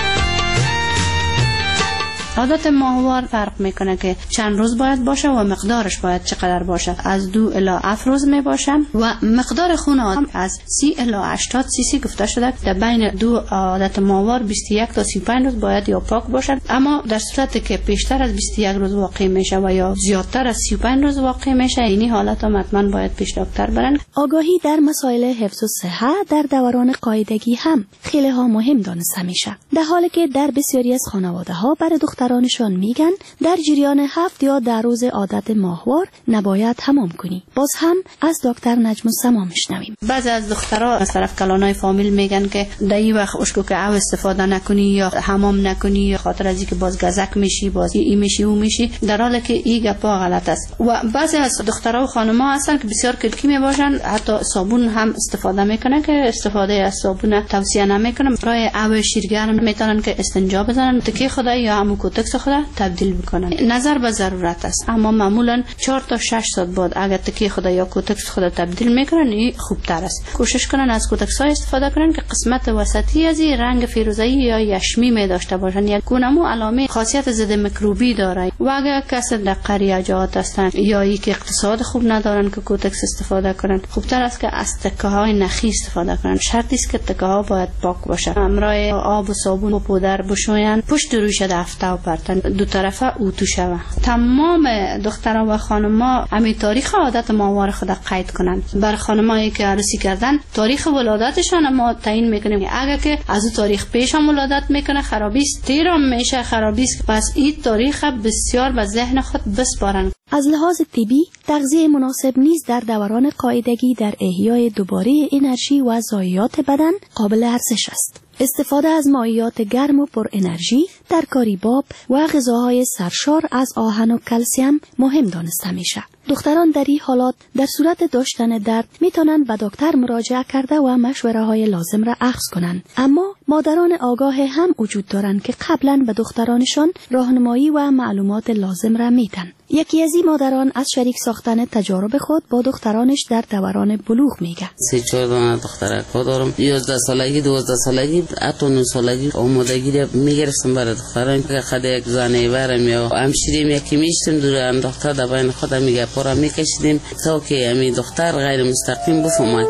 [SPEAKER 1] عادت ماهوار فرق میکنه که چند روز باید باشه و مقدارش باید چقدر باشه. از دو الی هفت روز می باشه و مقدار خون آدم از سی الی هشتاد سی سی گفته شده در بین دو عادت ماهوار بیست و یک تا سی و پنج روز باید یا پاک باشد. اما در صورتی که بیشتر از بیست و یک روز واقع میشه و یا زیادتر از سی و پنج روز واقع میشه، اینی حالت هم حتما باید پیش دکتر برن.
[SPEAKER 24] آگاهی در مسائل حفظ الصحه در دوران قاعدگی هم خیلی ها مهم دانسته میشه، در حالی که در بسیاری از خانواده ها برای دخترانشان میگن در جریان هفت یا ده روز عادت ماهوار نباید حمام کنی. باز هم از دکتر نجم السما میشنویم.
[SPEAKER 1] بعضی از دخترها از طرف کلانای فامیل میگن که در این وقت اشکو که او استفاده نکنی یا حمام نکنی یا خاطر از اینکه باز گزک میشی، باز این میشی اون میشی، در حالی که این گپا غلط است. و بعضی از دخترها و خانم‌ها هستن که بسیار کلکی میباشن، حتی صابون هم استفاده میکنن که استفاده از صابون توصیه نمیکنم. برای او شیرگرم میتونن که استنجا بزنن، تکی خدا یا همون کوتکس خدا تبدیل بکنن. نظر به ضرورت است، اما معمولا چهار تا شش ساعت بعد اگر تکی خدا یا کوتکس خدا تبدیل میکنن این خوبتر است. کوشش کنن از کوتکس های استفاده کنن که قسمت وسطی از این رنگ فیروزه‌ای یا یشمی می داشته باشن، یک گونمو علامه خاصیت ضد میکروبی داره. و اگر کس در قریه جهات هستن یا ای که اقتصاد خوب ندارن که کوتکس استفاده کنن، خوبتر است که از تکه های نخی استفاده کنن. شرطی است که تکه ها باید پاک باشه، همراه آب و صابون و پودر بشوین، پشت رویش دفته و پرتن دو طرفه اوتو شوه. تمام دختران و خانم‌ها همین تاریخ عادت ماهوار خود قید کنن. بر خانمایی که عروسی کردن تاریخ ولادتشان ما تعیین میکنیم. اگر که از اون تاریخ پیش هم ولادت میکنه خرابی است، تیرم میشه خرابی است، پس این تاریخ بسیار به ذهن خود بسپارن.
[SPEAKER 24] از لحاظ طبی تغذیه مناسب نیز در دوران قاعدگی در احیای دوباره انرژی و ضایعات بدن قابل ارزش است. استفاده از مایعات گرم و پر انرژی، ترکاری باب و غذاهای سرشار از آهن و کلسیم مهم دانسته میشه. دختران در این حالات در صورت داشتن درد میتونن به دکتر مراجعه کرده و مشوره های لازم را اخذ کنن. اما مادران آگاه هم وجود دارند که قبلا به دخترانشان راهنمایی و معلومات لازم را میدن. یکی از این مادران از شریک ساختن تجارب خود با دخترانش در دوران بلوغ میگه.
[SPEAKER 3] سه چهار دانه دخترک دارم، یازده سالگی، دوازده سالگی، حتی نه سالگی آمادگی میگرفتم برای دختران که خود یک زنه برم یا همشیریم یکی میشتیم دور هم دختر در بین خودم میگه پارا میکشیدیم تا که همین دختر غیر مستقیم بفهمد.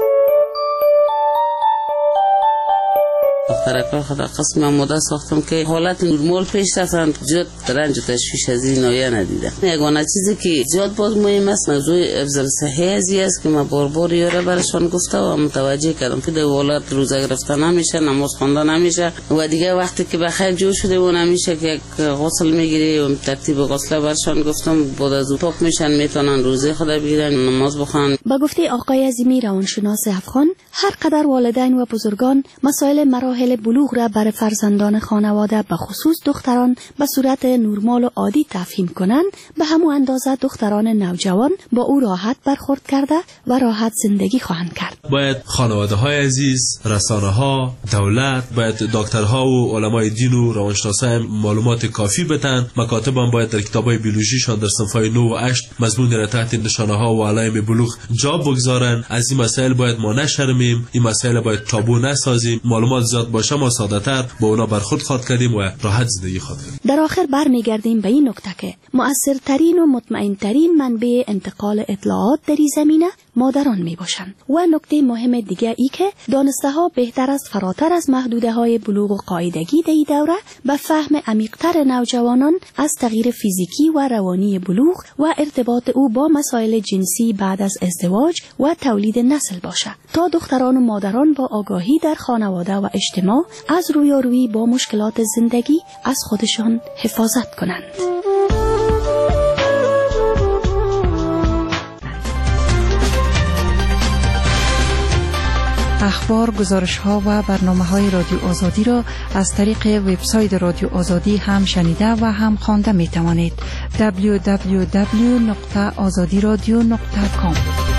[SPEAKER 3] دخترک خدا قسم ماده ساختم که حالت نرمال پیش رفتن، زیاد رنج و تشویش از این نایه ندیدم. یگانه چیزی که زیاد باز مهم است موضوع افضل صحی ازی است که من بار بار یاره برشان گفته و متوجه کردم که در ولادت روزه گرفتن نمیشه، نماز خواندن نمیشه و دیگه وقتی که بخیر جو شده و نمیشه که غسل میگیری و ترتیب غسل برشان گفتم بعد از پاک میشن میتونن روزه خدا بگیرن، نماز بخوان.
[SPEAKER 24] با گفته آقای عظیمی روانشناس افغان، هر قدر والدین و بزرگان مسائل مراحل بلوغ را برای فرزندان خانواده به خصوص دختران به صورت نرمال و عادی تفهیم کنند، به همون اندازه دختران نوجوان با او راحت برخورد کرده و راحت زندگی خواهند کرد.
[SPEAKER 20] باید خانواده های عزیز، رسانه ها، دولت، باید دکترها و علمای دین و روانشناسا معلومات کافی بدن. مکاتب هم باید در کتابای بیولوژیشان در صفحه نه و هشت مضمون را تحت نشانه ها و علائم بلوغ جا بگذارن. از این مسائل باید ما نشرمیم، این مسائل باید تابو نسازیم. معلومات زیاد باشه ما ساده‌تر با اونا برخورد خواد کردیم و راحت زندگی خواد کردیم.
[SPEAKER 24] در آخر برمیگردیم به این نکته که مؤثرترین و مطمئنترین منبع انتقال اطلاعات در این زمینه مادران می باشند. و نکته مهم دیگه ای که دانسته ها بهتر است فراتر از محدوده های بلوغ و قاعدگی در این دوره به فهم عمیق‌تر نوجوانان از تغییر فیزیکی و روانی بلوغ و ارتباط او با مسائل جنسی بعد از ازدواج و تولید نسل باشه تا دختران و مادران با آگاهی در خانواده و اجتماع از رویارویی با مشکلات زندگی از خودشان حفاظت کنند.
[SPEAKER 8] بار گزارش ها و برنامه های رادیو آزادی را از طریق وبسایت رادیو آزادی هم شنیده و هم خوانده می توانید. دبلیو دبلیو دبلیو دات آزادی رادیو دات کام